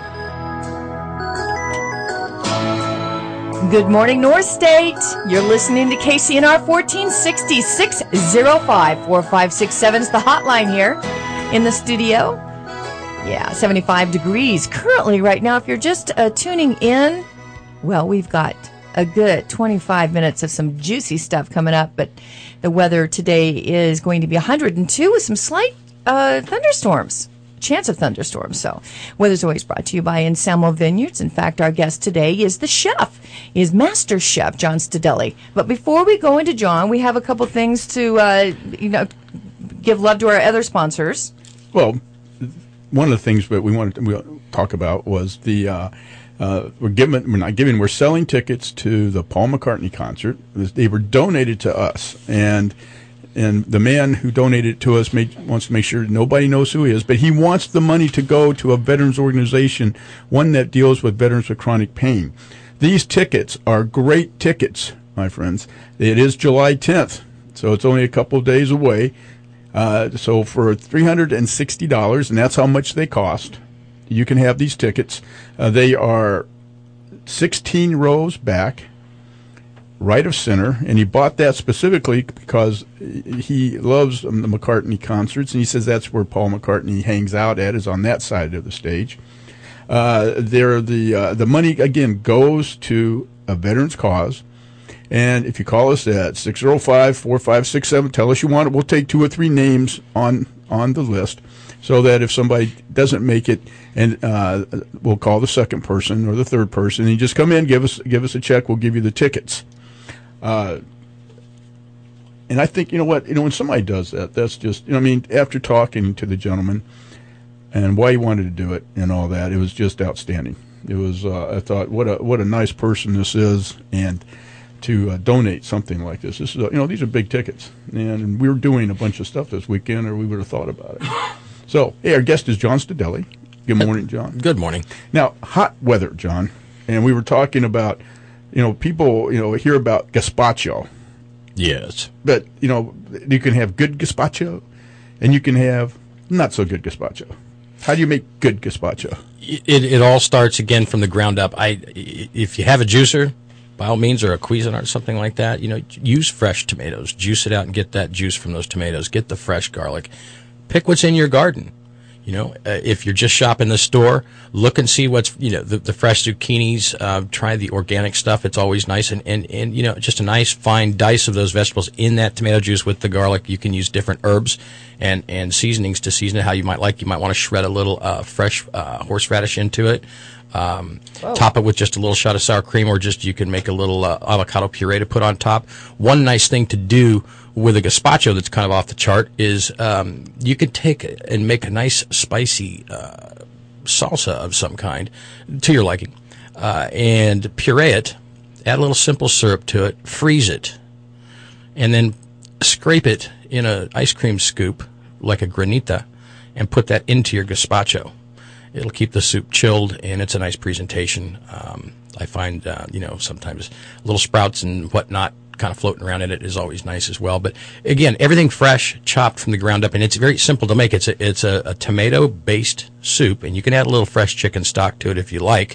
Good morning, North State. You're listening to KCNR 1460 605 4567 is the hotline here in the studio. Yeah, 75 degrees currently right now. If you're just tuning in, well, we've got a good 25 minutes of some juicy stuff coming up, but the weather today is going to be 102 with some slight thunderstorms. Chance of thunderstorms. So, weather's always brought to you by Ensamble Vineyards. In fact, our guest today is the chef, is Master Chef John Stadelli. But before we go into John, we have a couple things to, give love to our other sponsors. Well, one of the things that we wanted to talk about was we're selling tickets to the Paul McCartney concert. They were donated to us, and the man who donated it to us wants to make sure nobody knows who he is, but he wants the money to go to a veterans organization, one that deals with veterans with chronic pain. These tickets are great tickets, my friends. It is July 10th, so it's only a couple of days away. So for $360, and that's how much they cost, you can have these tickets. They are 16 rows back, right of center, and he bought that specifically because he loves the McCartney concerts, and he says that's where Paul McCartney hangs out at, is on that side of the stage. The money, again, goes to a veteran's cause, and if you call us at 605-4567, tell us you want it, we'll take 2 or 3 names on the list, so that if somebody doesn't make it, and we'll call the second person or the third person, and you just come in, give us a check, we'll give you the tickets. And I think, when somebody does that, that's just, after talking to the gentleman and why he wanted to do it and all that, it was just outstanding. It was, I thought, what a nice person this is, and to donate something like this. This is, these are big tickets, and we're doing a bunch of stuff this weekend, or we would have thought about it. So, hey, our guest is John Stadelli. Good morning, John. Good morning. Now, hot weather, John, and we were talking about, people, hear about gazpacho. Yes. But, you can have good gazpacho, and you can have not so good gazpacho. How do you make good gazpacho? It all starts, again, from the ground up. If you have a juicer, by all means, or a Cuisinart or something like that, use fresh tomatoes. Juice it out and get that juice from those tomatoes. Get the fresh garlic. Pick what's in your garden. If you're just shopping the store, look and see what's, the fresh zucchinis, try the organic stuff. It's always nice. And just a nice fine dice of those vegetables in that tomato juice with the garlic. You can use different herbs and seasonings to season it how you might like. You might want to shred a little fresh horseradish into it. Top it with just a little shot of sour cream, or just you can make a little avocado puree to put on top. One nice thing to do with a gazpacho that's kind of off the chart is you could take and make a nice spicy salsa of some kind to your liking, and puree it, add a little simple syrup to it, freeze it, and then scrape it in an ice cream scoop like a granita and put that into your gazpacho. It'll keep the soup chilled, and it's a nice presentation. I find, sometimes little sprouts and whatnot kind of floating around in it is always nice as well. But again, everything fresh, chopped from the ground up, and it's very simple to make. It's a tomato-based soup, and you can add a little fresh chicken stock to it if you like.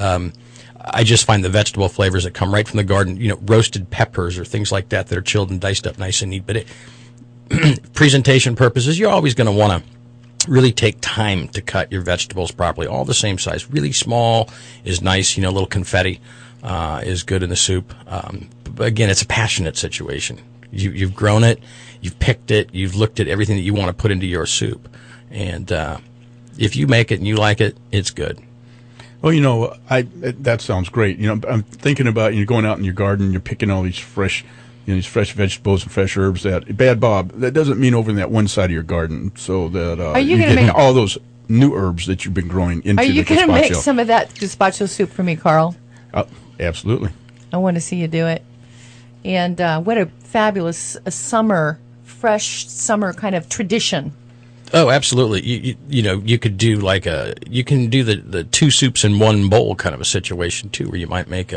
I just find the vegetable flavors that come right from the garden, roasted peppers or things like that are chilled and diced up nice and neat. But presentation purposes, you're always going to want to really take time to cut your vegetables properly, all the same size. Really small is nice, a little confetti is good in the soup. But again, it's a passionate situation. You've grown it, you've picked it, you've looked at everything that you want to put into your soup. And if you make it and you like it, it's good. Well, that sounds great. I'm thinking about going out in your garden, you're picking all these fresh vegetables and fresh herbs. That Bad Bob, that doesn't mean over in that one side of your garden, so that you're getting all those new herbs that you've been growing into the gazpacho. Are you going to make some of that gazpacho soup for me, Carl? Absolutely. I want to see you do it. And what a fabulous fresh summer kind of tradition. Oh, absolutely. You could do you can do the two soups in one bowl kind of a situation too, where you might make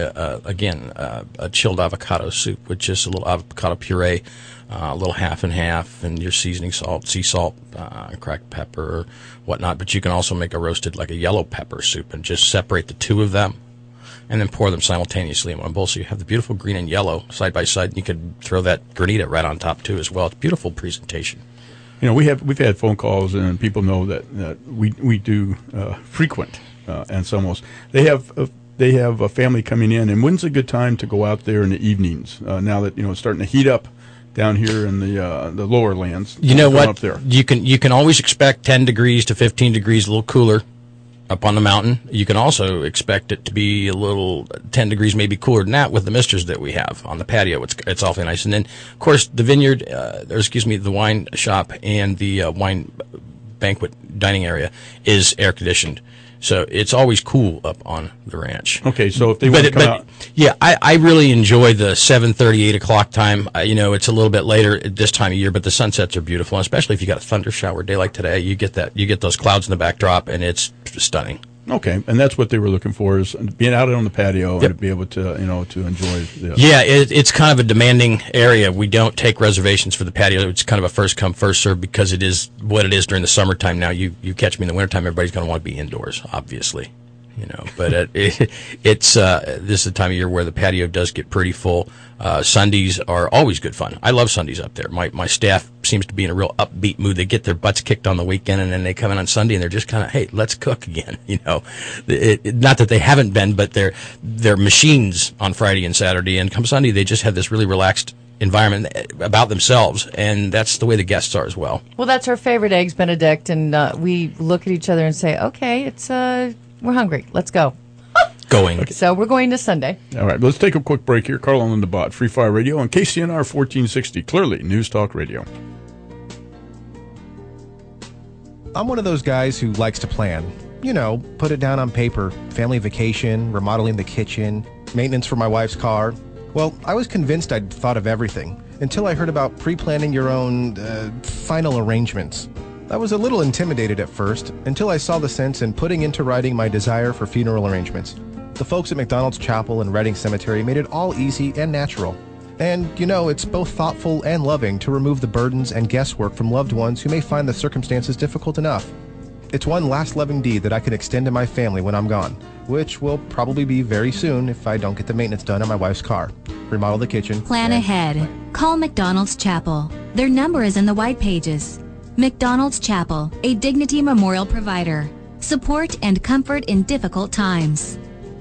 a chilled avocado soup with just a little avocado puree, a little half and half, and your seasoning salt, sea salt, cracked pepper, or whatnot. But you can also make a roasted a yellow pepper soup and just separate the two of them, and then pour them simultaneously in one bowl. So you have the beautiful green and yellow side by side. And you could throw that granita right on top too as well. It's a beautiful presentation. We've had phone calls, and people know that we do frequent Anselmos. They have a family coming in, and when's a good time to go out there in the evenings? Now that it's starting to heat up down here in the lower lands. You know what? Up there. You can always expect 10 degrees to 15 degrees, a little cooler up on the mountain. You can also expect it to be a little 10 degrees, maybe cooler than that, with the misters that we have on the patio. It's awfully nice. And then, of course, the vineyard, the wine shop and the wine banquet dining area is air conditioned. So it's always cool up on the ranch. Okay, so if they want to come out. Yeah, I really enjoy the 7:30, 8 o'clock time. It's a little bit later at this time of year, but the sunsets are beautiful, and especially if you got a thunder shower day like today, you get those clouds in the backdrop, and it's stunning. Okay, and that's what they were looking for, is being out on the patio and to be able to, to enjoy the... Yeah, it's kind of a demanding area. We don't take reservations for the patio. It's kind of a first come, first serve, because it is what it is during the summertime. Now, you catch me in the wintertime, everybody's going to want to be indoors, obviously. But it's this is the time of year where the patio does get pretty full. Sundays are always good fun. I love Sundays up there. My staff seems to be in a real upbeat mood. They get their butts kicked on the weekend, and then they come in on Sunday, and they're just kind of, hey, let's cook again. Not that they haven't been, but they're machines on Friday and Saturday, and come Sunday, they just have this really relaxed environment about themselves, and that's the way the guests are as well. Well, that's our favorite, Eggs Benedict, and we look at each other and say, okay, we're hungry. Let's go. Okay. So we're going to Sunday. All right, let's take a quick break here. Carl and Linda Bott, Free Fire Radio on KCNR 1460, clearly News Talk Radio. I'm one of those guys who likes to plan. Put it down on paper. Family vacation, remodeling the kitchen, maintenance for my wife's car. Well, I was convinced I'd thought of everything until I heard about pre-planning your own final arrangements. I was a little intimidated at first until I saw the sense in putting into writing my desire for funeral arrangements. The folks at McDonald's Chapel and Reading Cemetery made it all easy and natural. And, it's both thoughtful and loving to remove the burdens and guesswork from loved ones who may find the circumstances difficult enough. It's one last loving deed that I can extend to my family when I'm gone, which will probably be very soon if I don't get the maintenance done on my wife's car. Remodel the kitchen. Plan ahead. Call McDonald's Chapel. Their number is in the white pages. McDonald's Chapel, a Dignity Memorial provider. Support and comfort in difficult times.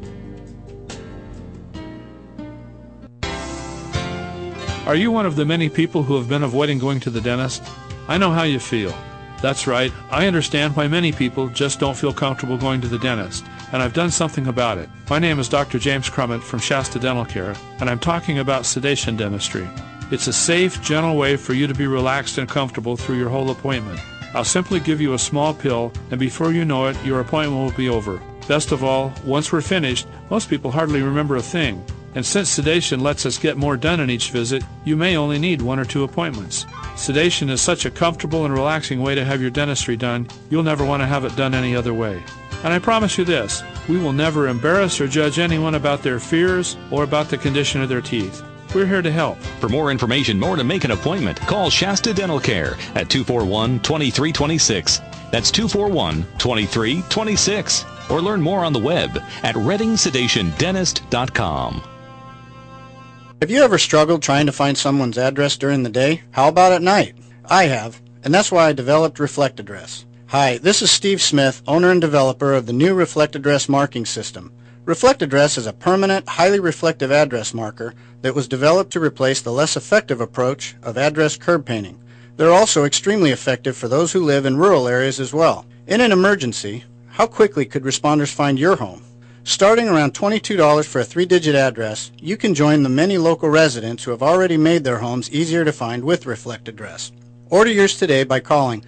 Are you one of the many people who have been avoiding going to the dentist? I know how you feel. That's right, I understand why many people just don't feel comfortable going to the dentist, and I've done something about it. My name is Dr. James Crummett from Shasta Dental Care, and I'm talking about sedation dentistry. It's a safe, gentle way for you to be relaxed and comfortable through your whole appointment. I'll simply give you a small pill, and before you know it, your appointment will be over. Best of all, once we're finished, most people hardly remember a thing. And since sedation lets us get more done in each visit, you may only need 1 or 2 appointments. Sedation is such a comfortable and relaxing way to have your dentistry done, you'll never want to have it done any other way. And I promise you this, we will never embarrass or judge anyone about their fears or about the condition of their teeth. We're here to help. For more information or to make an appointment, call Shasta Dental Care at 241-2326. That's 241-2326. Or learn more on the web at ReadingSedationDentist.com. Have you ever struggled trying to find someone's address during the day? How about at night? I have, and that's why I developed Reflect Address. Hi, this is Steve Smith, owner and developer of the new Reflect Address marking system. Reflect Address is a permanent, highly reflective address marker that was developed to replace the less effective approach of address curb painting. They're also extremely effective for those who live in rural areas as well. In an emergency, how quickly could responders find your home? Starting around $22 for a 3-digit address, you can join the many local residents who have already made their homes easier to find with Reflect Address. Order yours today by calling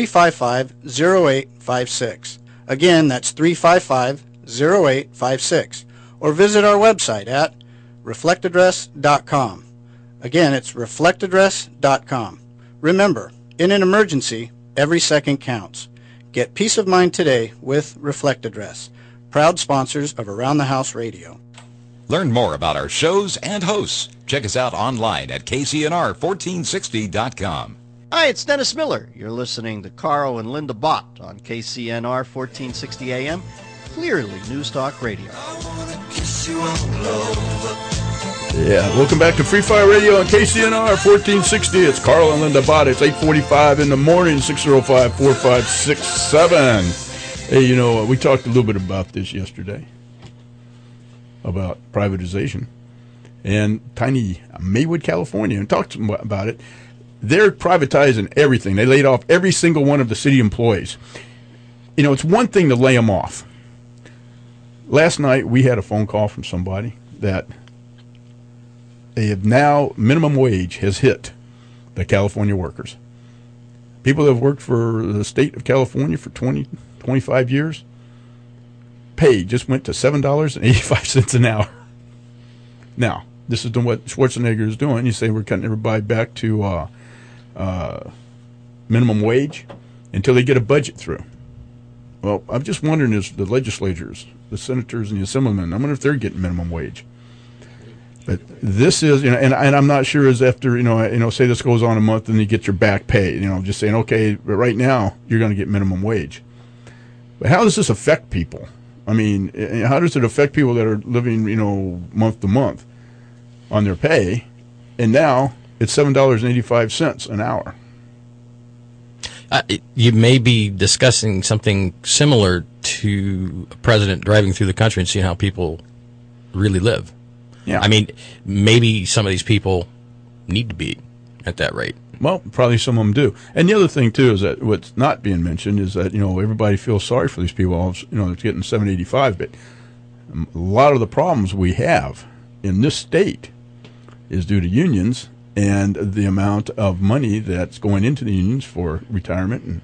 355-0856. Again, that's 355-0856. Or visit our website at reflectaddress.com. Again, it's reflectaddress.com. Remember, in an emergency, Every second counts. Get peace of mind today with Reflect Address, proud sponsors of Around the House Radio. Learn more about our shows and hosts. Check us out online at KCNR1460.com. Hi, it's Dennis Miller. You're listening to Carl and Linda Bott on KCNR 1460 AM, clearly News Talk Radio. Yeah, welcome back to Free Fire Radio on KCNR 1460. It's Carl and Linda Bott. It's 8:45 in the morning, 605-4567. Hey, you know, we talked a little bit about this yesterday, about privatization. And tiny Maywood, California, and talked about it. They're privatizing everything. They laid off every single one of the city employees. You know, it's one thing to lay them off. Last night, we had a phone call from somebody that they have now, minimum wage has hit the California workers. People that have worked for the state of California for 20, 25 years, pay just went to $7.85 an hour. Now, this is what Schwarzenegger is doing. You say we're cutting everybody back to minimum wage until they get a budget through. Well, I'm just wondering, is the legislators, the senators and the assemblymen, I wonder if they're getting minimum wage. But this is, you know, and I'm not sure is after, you know, say this goes on a month and you get your back pay, you know, just saying, okay, but right now you're going to get minimum wage. But how does this affect people? I mean, how does it affect people that are living, you know, month to month on their pay? And now it's $7.85 an hour. You may be discussing something similar to a president driving through the country and seeing how people really live. Yeah. I mean, maybe some of these people need to be at that rate. Well, probably some of them do. And the other thing, too, is that what's not being mentioned is that, you know, everybody feels sorry for these people. You know, they're getting $7.85, but a lot of the problems we have in this state is due to unions and the amount of money that's going into the unions for retirement and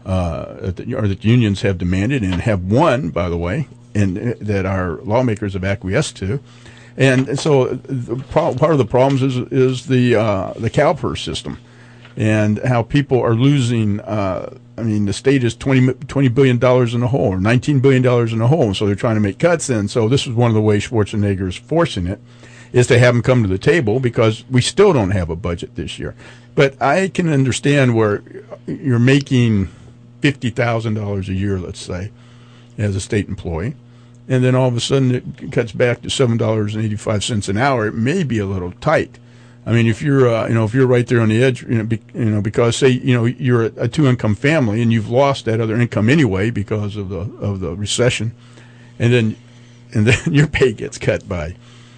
that unions have demanded and have won, by the way, and that our lawmakers have acquiesced to. And so part of the problems is the CalPERS system and how people are losing. I mean, the state is $20 billion in the hole, or $19 billion in the hole, so they're trying to make cuts. And so this is one of the ways Schwarzenegger is forcing it, is to have them come to the table because we still don't have a budget this year. But I can understand where you're making $50,000 a year, let's say, as a state employee. And then all of a sudden it cuts back to $7.85 an hour. It may be a little tight. I mean, if you're, if you're right there on the edge, because say, you're a two-income family and you've lost that other income anyway because of the recession, and then your pay gets cut by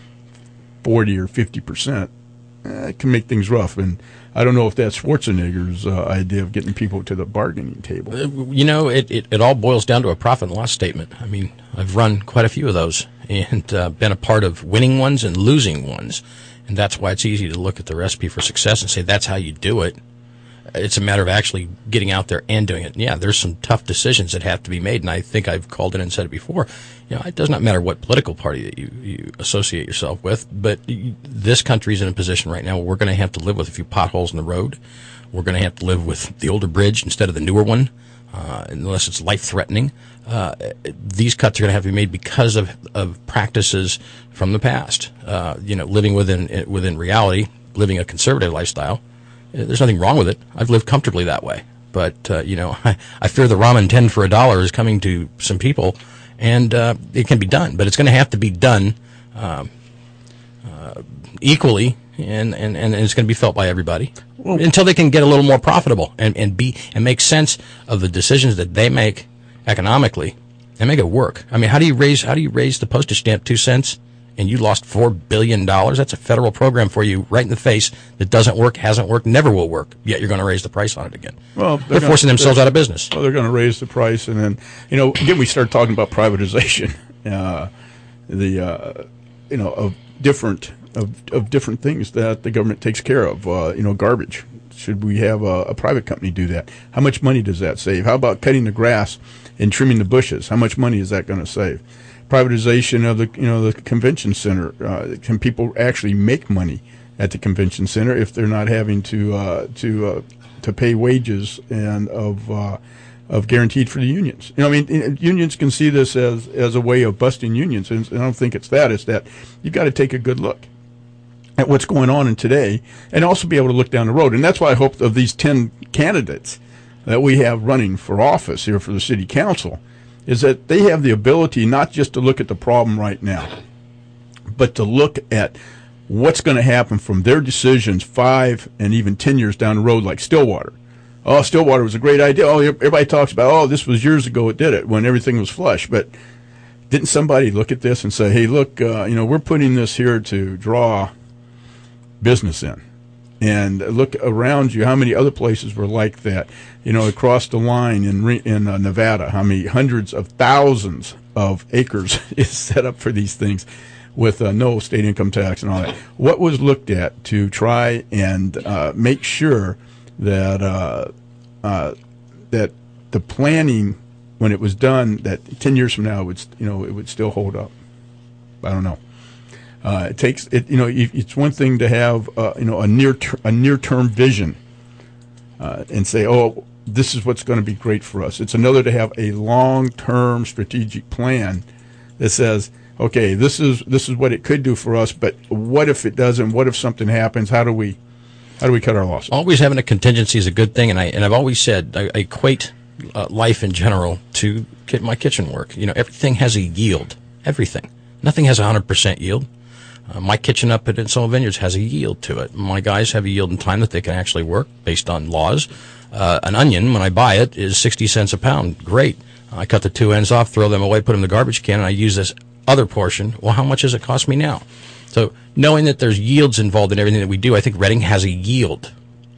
40 or 50%, it can make things rough. And I don't know if that's Schwarzenegger's idea of getting people to the bargaining table. It all boils down to a profit and loss statement. I mean, I've run quite a few of those and been a part of winning ones and losing ones. And that's why it's easy to look at the recipe for success and say that's how you do it. It's a matter of actually getting out there and doing it. And yeah, there's some tough decisions that have to be made, and I think I've called in and said it before. It does not matter what political party that you associate yourself with, but this country's in a position right now where we're going to have to live with a few potholes in the road. We're going to have to live with the older bridge instead of the newer one, unless it's life-threatening. These cuts are going to have to be made because of practices from the past. Living within reality, living a conservative lifestyle. There's nothing wrong with it. I've lived comfortably that way. But, I fear the ramen 10 for $1 is coming to some people, and it can be done. But it's going to have to be done equally, and it's going to be felt by everybody until they can get a little more profitable and make sense of the decisions that they make economically and make it work. I mean, how do you raise the postage stamp 2 cents? And you lost $4 billion. That's a federal program for you right in the face that doesn't work, hasn't worked, never will work. Yet you're going to raise the price on it again. Well, they're forcing themselves out of business. Well, they're going to raise the price, and then again we start talking about privatization, of different things that the government takes care of. Garbage. Should we have a private company do that? How much money does that save? How about cutting the grass and trimming the bushes? How much money is that going to save? Privatization of the convention center. Can people actually make money at the convention center if they're not having to to pay wages and of guaranteed for the unions. You know, I mean, unions can see this as a way of busting unions, and I don't think it's that. It's that you've got to take a good look at what's going on in today, and also be able to look down the road. And that's why I hope of these 10 candidates that we have running for office here for the city council, is that they have the ability not just to look at the problem right now, but to look at what's going to happen from their decisions 5 and even 10 years down the road, like Stillwater. Oh, Stillwater was a great idea. Oh, everybody talks about, oh, this was years ago it did it, when everything was flush. But didn't somebody look at this and say, hey, look, we're putting this here to draw business in, and look around you how many other places were like that, across the line in Nevada, how many hundreds of thousands of acres is set up for these things with no state income tax and all that. What was looked at to try and make sure that that the planning, when it was done, that 10 years from now it would still hold up? I don't know. It takes it. It's one thing to have a near-term vision and say, "Oh, this is what's going to be great for us." It's another to have a long-term strategic plan that says, "Okay, this is what it could do for us, but what if it doesn't? What if something happens? How do we cut our losses?" Always having a contingency is a good thing, and I've always said I equate life in general to my kitchen work. Everything has a yield. Everything. Nothing has 100% yield. My kitchen up at Insula Vineyards has a yield to it. My guys have a yield in time that they can actually work based on laws. An onion, when I buy it, is 60 cents a pound. Great. I cut the 2 ends off, throw them away, put them in the garbage can, and I use this other portion. Well, how much does it cost me now? So knowing that there's yields involved in everything that we do, I think Reading has a yield.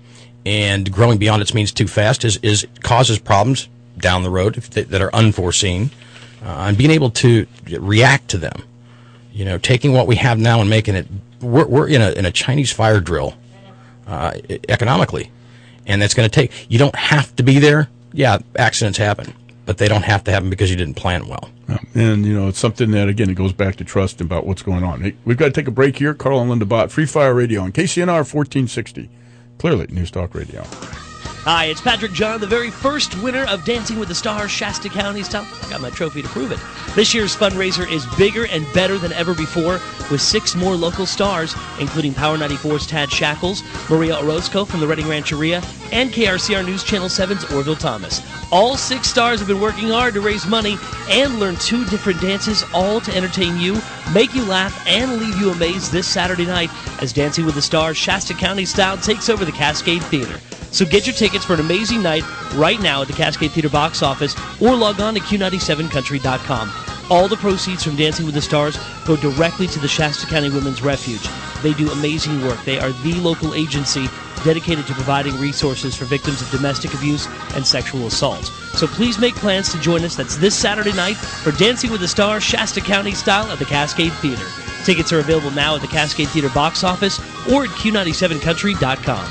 And growing beyond its means too fast causes problems down the road that are unforeseen. And being able to react to them. Taking what we have now and making it, we're in a Chinese fire drill, economically. And that's going to take, you don't have to be there. Yeah, accidents happen, but they don't have to happen because you didn't plan well. And, it's something that, again, it goes back to trust about what's going on. Hey, we've got to take a break here. Carl and Linda Bott, Free Fire Radio on KCNR 1460. Clearly, News Talk Radio. Hi, it's Patrick John, the very first winner of Dancing with the Stars, Shasta County style. I got my trophy to prove it. This year's fundraiser is bigger and better than ever before, with 6 more local stars, including Power 94's Tad Shackles, Maria Orozco from the Reading Rancheria, and KRCR News Channel 7's Orville Thomas. All 6 stars have been working hard to raise money and learn 2 different dances, all to entertain you, make you laugh, and leave you amazed this Saturday night as Dancing with the Stars, Shasta County style takes over the Cascade Theater. So get your tickets for an amazing night right now at the Cascade Theater box office or log on to Q97country.com. All the proceeds from Dancing with the Stars go directly to the Shasta County Women's Refuge. They do amazing work. They are the local agency dedicated to providing resources for victims of domestic abuse and sexual assault. So please make plans to join us. That's this Saturday night for Dancing with the Stars, Shasta County style at the Cascade Theater. Tickets are available now at the Cascade Theater box office or at Q97country.com.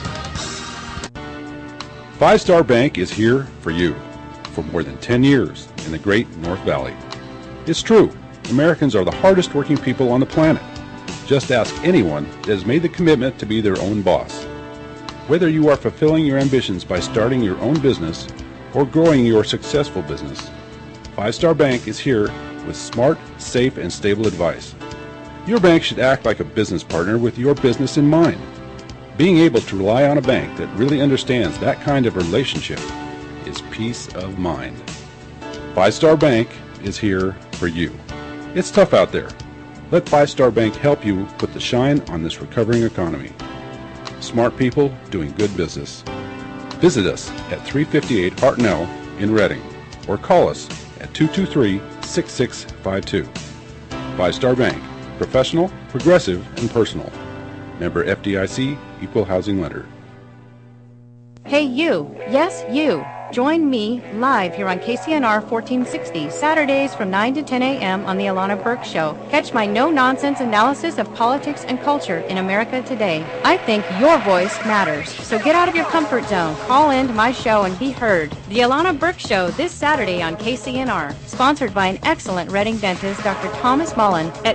Five Star Bank is here for you for more than 10 years in the great North Valley. It's true, Americans are the hardest working people on the planet. Just ask anyone that has made the commitment to be their own boss. Whether you are fulfilling your ambitions by starting your own business or growing your successful business, Five Star Bank is here with smart, safe, and stable advice. Your bank should act like a business partner with your business in mind. Being able to rely on a bank that really understands that kind of relationship is peace of mind. Five Star Bank is here for you. It's tough out there. Let Five Star Bank help you put the shine on this recovering economy. Smart people doing good business. Visit us at 358 Hartnell in Reading or call us at 223-6652. Five Star Bank. Professional, progressive, and personal. Member FDIC, Equal Housing Lender. Hey you, yes you, join me live here on KCNR 1460, Saturdays from 9 to 10 a.m. on the Alana Burke Show. Catch my no-nonsense analysis of politics and culture in America today. I think your voice matters, so get out of your comfort zone, call in to my show and be heard. The Alana Burke Show this Saturday on KCNR, sponsored by an excellent Reading dentist, Dr. Thomas Mullen, at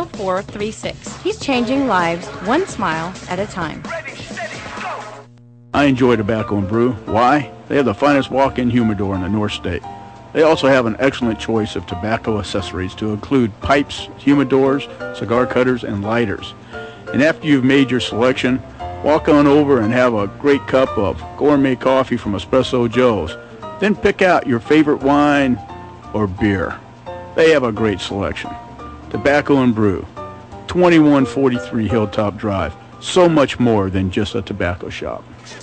223-0436. He's changing lives one smile at a time. I enjoy Tobacco and Brew. Why? They have the finest walk-in humidor in the North State. They also have an excellent choice of tobacco accessories to include pipes, humidors, cigar cutters, and lighters. And after you've made your selection, walk on over and have a great cup of gourmet coffee from Espresso Joe's. Then pick out your favorite wine or beer. They have a great selection. Tobacco and Brew, 2143 Hilltop Drive. So much more than just a tobacco shop.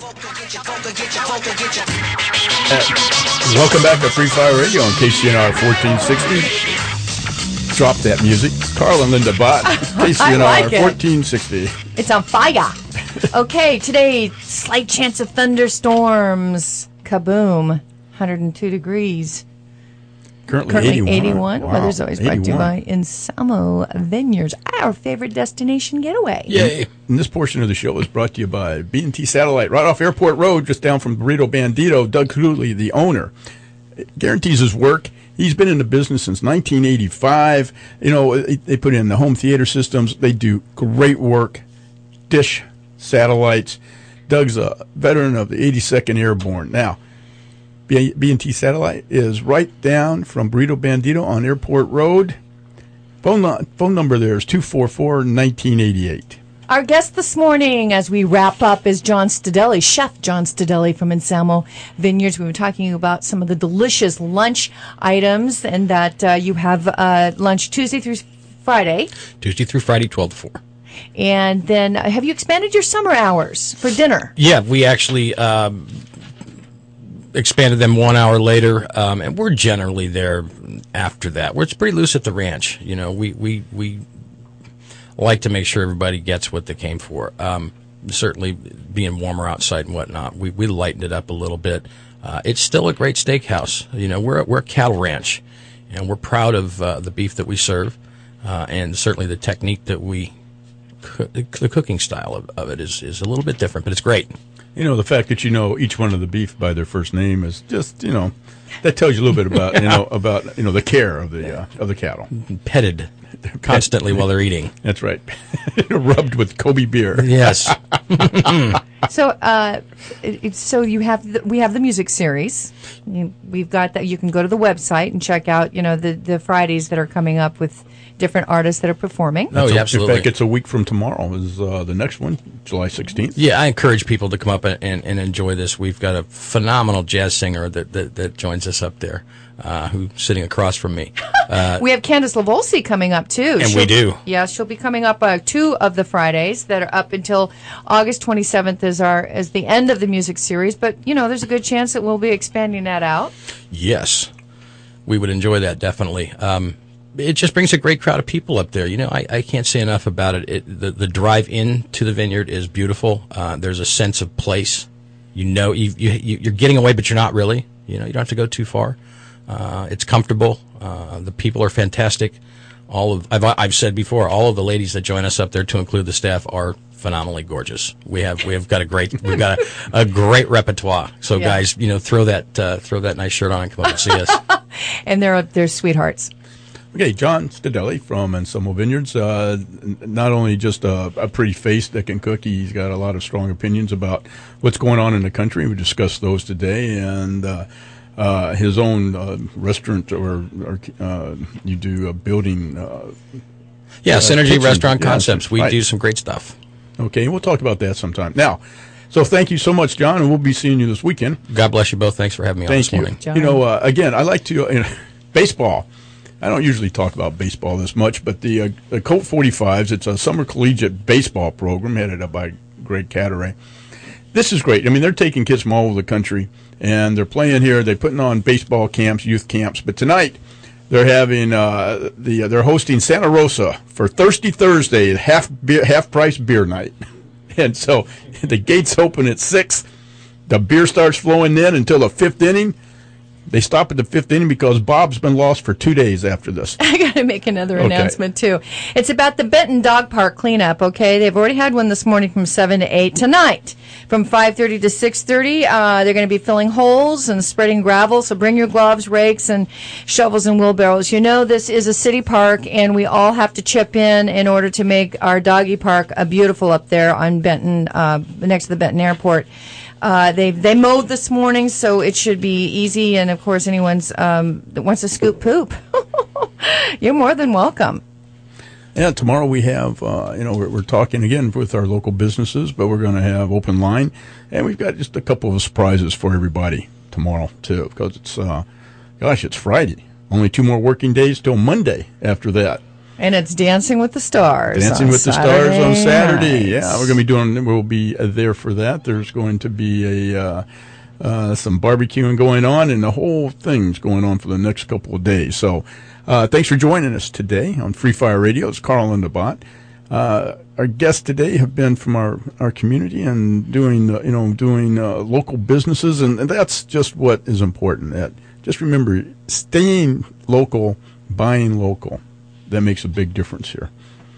Welcome back to Free Fire Radio on KCNR 1460. Drop that music. Carl and Linda Bott, KCNR like 1460. It's on fire. Okay, today, slight chance of thunderstorms. Kaboom. 102 degrees. Currently 81. Wow. Weather's always brought to you 81. by Insamo Vineyards, our favorite destination getaway. Yay. And this portion of the show is brought to you by B&T Satellite, right off Airport Road, just down from Burrito Bandito. Doug Cooley, the owner, guarantees his work. He's been in the business since 1985. You know, they put in the home theater systems. They do great work. Dish satellites. Doug's a veteran of the 82nd Airborne. Now, B&T Satellite is right down from Burrito Bandito on Airport Road. Phone number there is 244-1988. Our guest this morning, as we wrap up, is John Stadelli, Chef John Stadelli from Insamo Vineyards. We've been talking about some of the delicious lunch items, and that you have lunch Tuesday through Friday. Tuesday through Friday, 12 to 4. And then have you expanded your summer hours for dinner? Yeah, we actually expanded them 1 hour later, and we're generally there after that. It's pretty loose at the ranch. You know, we like to make sure everybody gets what they came for. Certainly, being warmer outside and whatnot, we lightened it up a little bit. It's still a great steakhouse. You know, we're a cattle ranch, and we're proud of the beef that we serve, and certainly the technique that we the cooking style of it is a little bit different, but it's great. You know, the fact that you know each one of the beef by their first name is just, you know, that tells you a little bit about, the care of the cattle. Petted constantly while they're eating. That's right. Rubbed with Kobe beer. Yes. So we have the music series. We've got that. You can go to the website and check out, the Fridays that are coming up with different artists that are performing. Oh, yeah, absolutely. In fact, it's a week from tomorrow is the next one, July 16th. Yeah, I encourage people to come up and enjoy this. We've got a phenomenal jazz singer that joins us up there, who's sitting across from me. We have Candace LaVolsi coming up, too. And we do. Yeah, she'll be coming up 2 of the Fridays that are up until August 27th is the end of the music series. But, there's a good chance that we'll be expanding that out. Yes, we would enjoy that, definitely. It just brings a great crowd of people up there. I can't say enough about it. The drive in to the vineyard is beautiful. There's a sense of place. You're getting away, but you're not really. You don't have to go too far. It's comfortable. The people are fantastic. I've said before, all of the ladies that join us up there, to include the staff, are phenomenally gorgeous. We've got a great repertoire. So Yeah. guys, throw that nice shirt on and come up and see us. And they're sweethearts. Okay, John Stadelli from Insamo Vineyards. Not only just a pretty face that can cook, he's got a lot of strong opinions about what's going on in the country. We discussed those today, and his own restaurant, or you do a building. Synergy kitchen. Restaurant Yeah, Concepts. We right. do some great stuff. Okay, and we'll talk about that sometime. Now, so thank you so much, John, and we'll be seeing you this weekend. God bless you both. Thanks for having me on this morning. Thank you. Again, I like to baseball. I don't usually talk about baseball this much, but the Colt 45s, it's a summer collegiate baseball program headed up by Greg Catteray. This is great. I mean, they're taking kids from all over the country, and they're playing here. They're putting on baseball camps, youth camps. But tonight, they're having they're hosting Santa Rosa for Thirsty Thursday, half price beer night. And so the gates open at 6. The beer starts flowing in until the 5th inning. They stop at the 5th inning because Bob's been lost for 2 days after this. I got to make another announcement, too. It's about the Benton Dog Park cleanup, okay? They've already had one this morning from 7 to 8. Tonight, from 5:30 to 6:30, they're going to be filling holes and spreading gravel, so bring your gloves, rakes, and shovels and wheelbarrows. This is a city park, and we all have to chip in order to make our doggy park beautiful up there on Benton, next to the Benton Airport. They mowed this morning, so it should be easy. And of course, anyone that wants to scoop poop, you're more than welcome. Yeah, tomorrow we have, we're talking again with our local businesses, but we're going to have open line, and we've got just a couple of surprises for everybody tomorrow too, because it's Friday. Only 2 more working days till Monday after that. And it's Dancing with the Stars. Dancing with the Stars on Saturday. Yeah, we'll be there for that. There's going to be some barbecuing going on, and the whole thing's going on for the next couple of days. So, thanks for joining us today on Free Fire Radio. It's Carl and the Bot. Our guests today have been from our community and doing local businesses, and that's just what is important. Just remember, staying local, buying local. That makes a big difference here.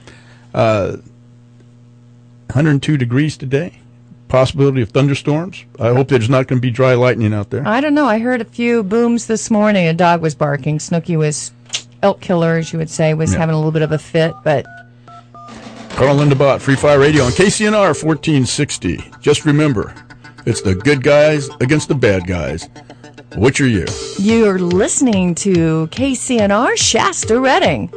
102 degrees today. Possibility of thunderstorms. I hope there's not going to be dry lightning out there. I don't know. I heard a few booms this morning. A dog was barking. Snooki was, elk killer, as you would say, was having a little bit of a fit. But Carl Lindebot, Free Fire Radio on KCNR 1460. Just remember, it's the good guys against the bad guys. Which are you? You're listening to KCNR Shasta Redding.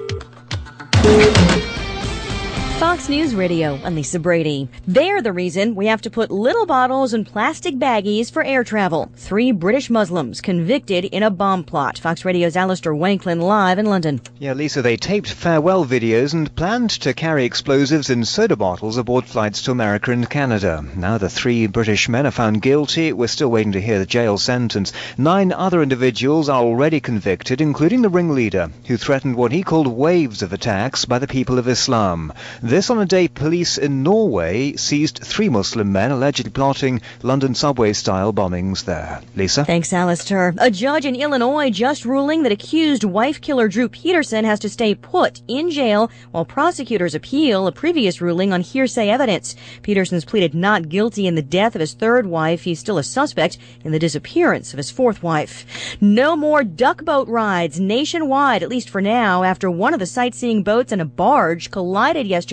Fox News Radio, I'm Lisa Brady. They're the reason we have to put little bottles in plastic baggies for air travel. 3 British Muslims convicted in a bomb plot. Fox Radio's Alistair Wanklin live in London. Yeah, Lisa, they taped farewell videos and planned to carry explosives in soda bottles aboard flights to America and Canada. Now the 3 British men are found guilty. We're still waiting to hear the jail sentence. 9 other individuals are already convicted, including the ringleader, who threatened what he called waves of attacks by the people of Islam. This on a day police in Norway seized 3 Muslim men allegedly plotting London subway-style bombings there. Lisa? Thanks, Alistair. A judge in Illinois just ruling that accused wife killer Drew Peterson has to stay put in jail while prosecutors appeal a previous ruling on hearsay evidence. Peterson's pleaded not guilty in the death of his 3rd wife. He's still a suspect in the disappearance of his 4th wife. No more duck boat rides nationwide, at least for now, after one of the sightseeing boats and a barge collided yesterday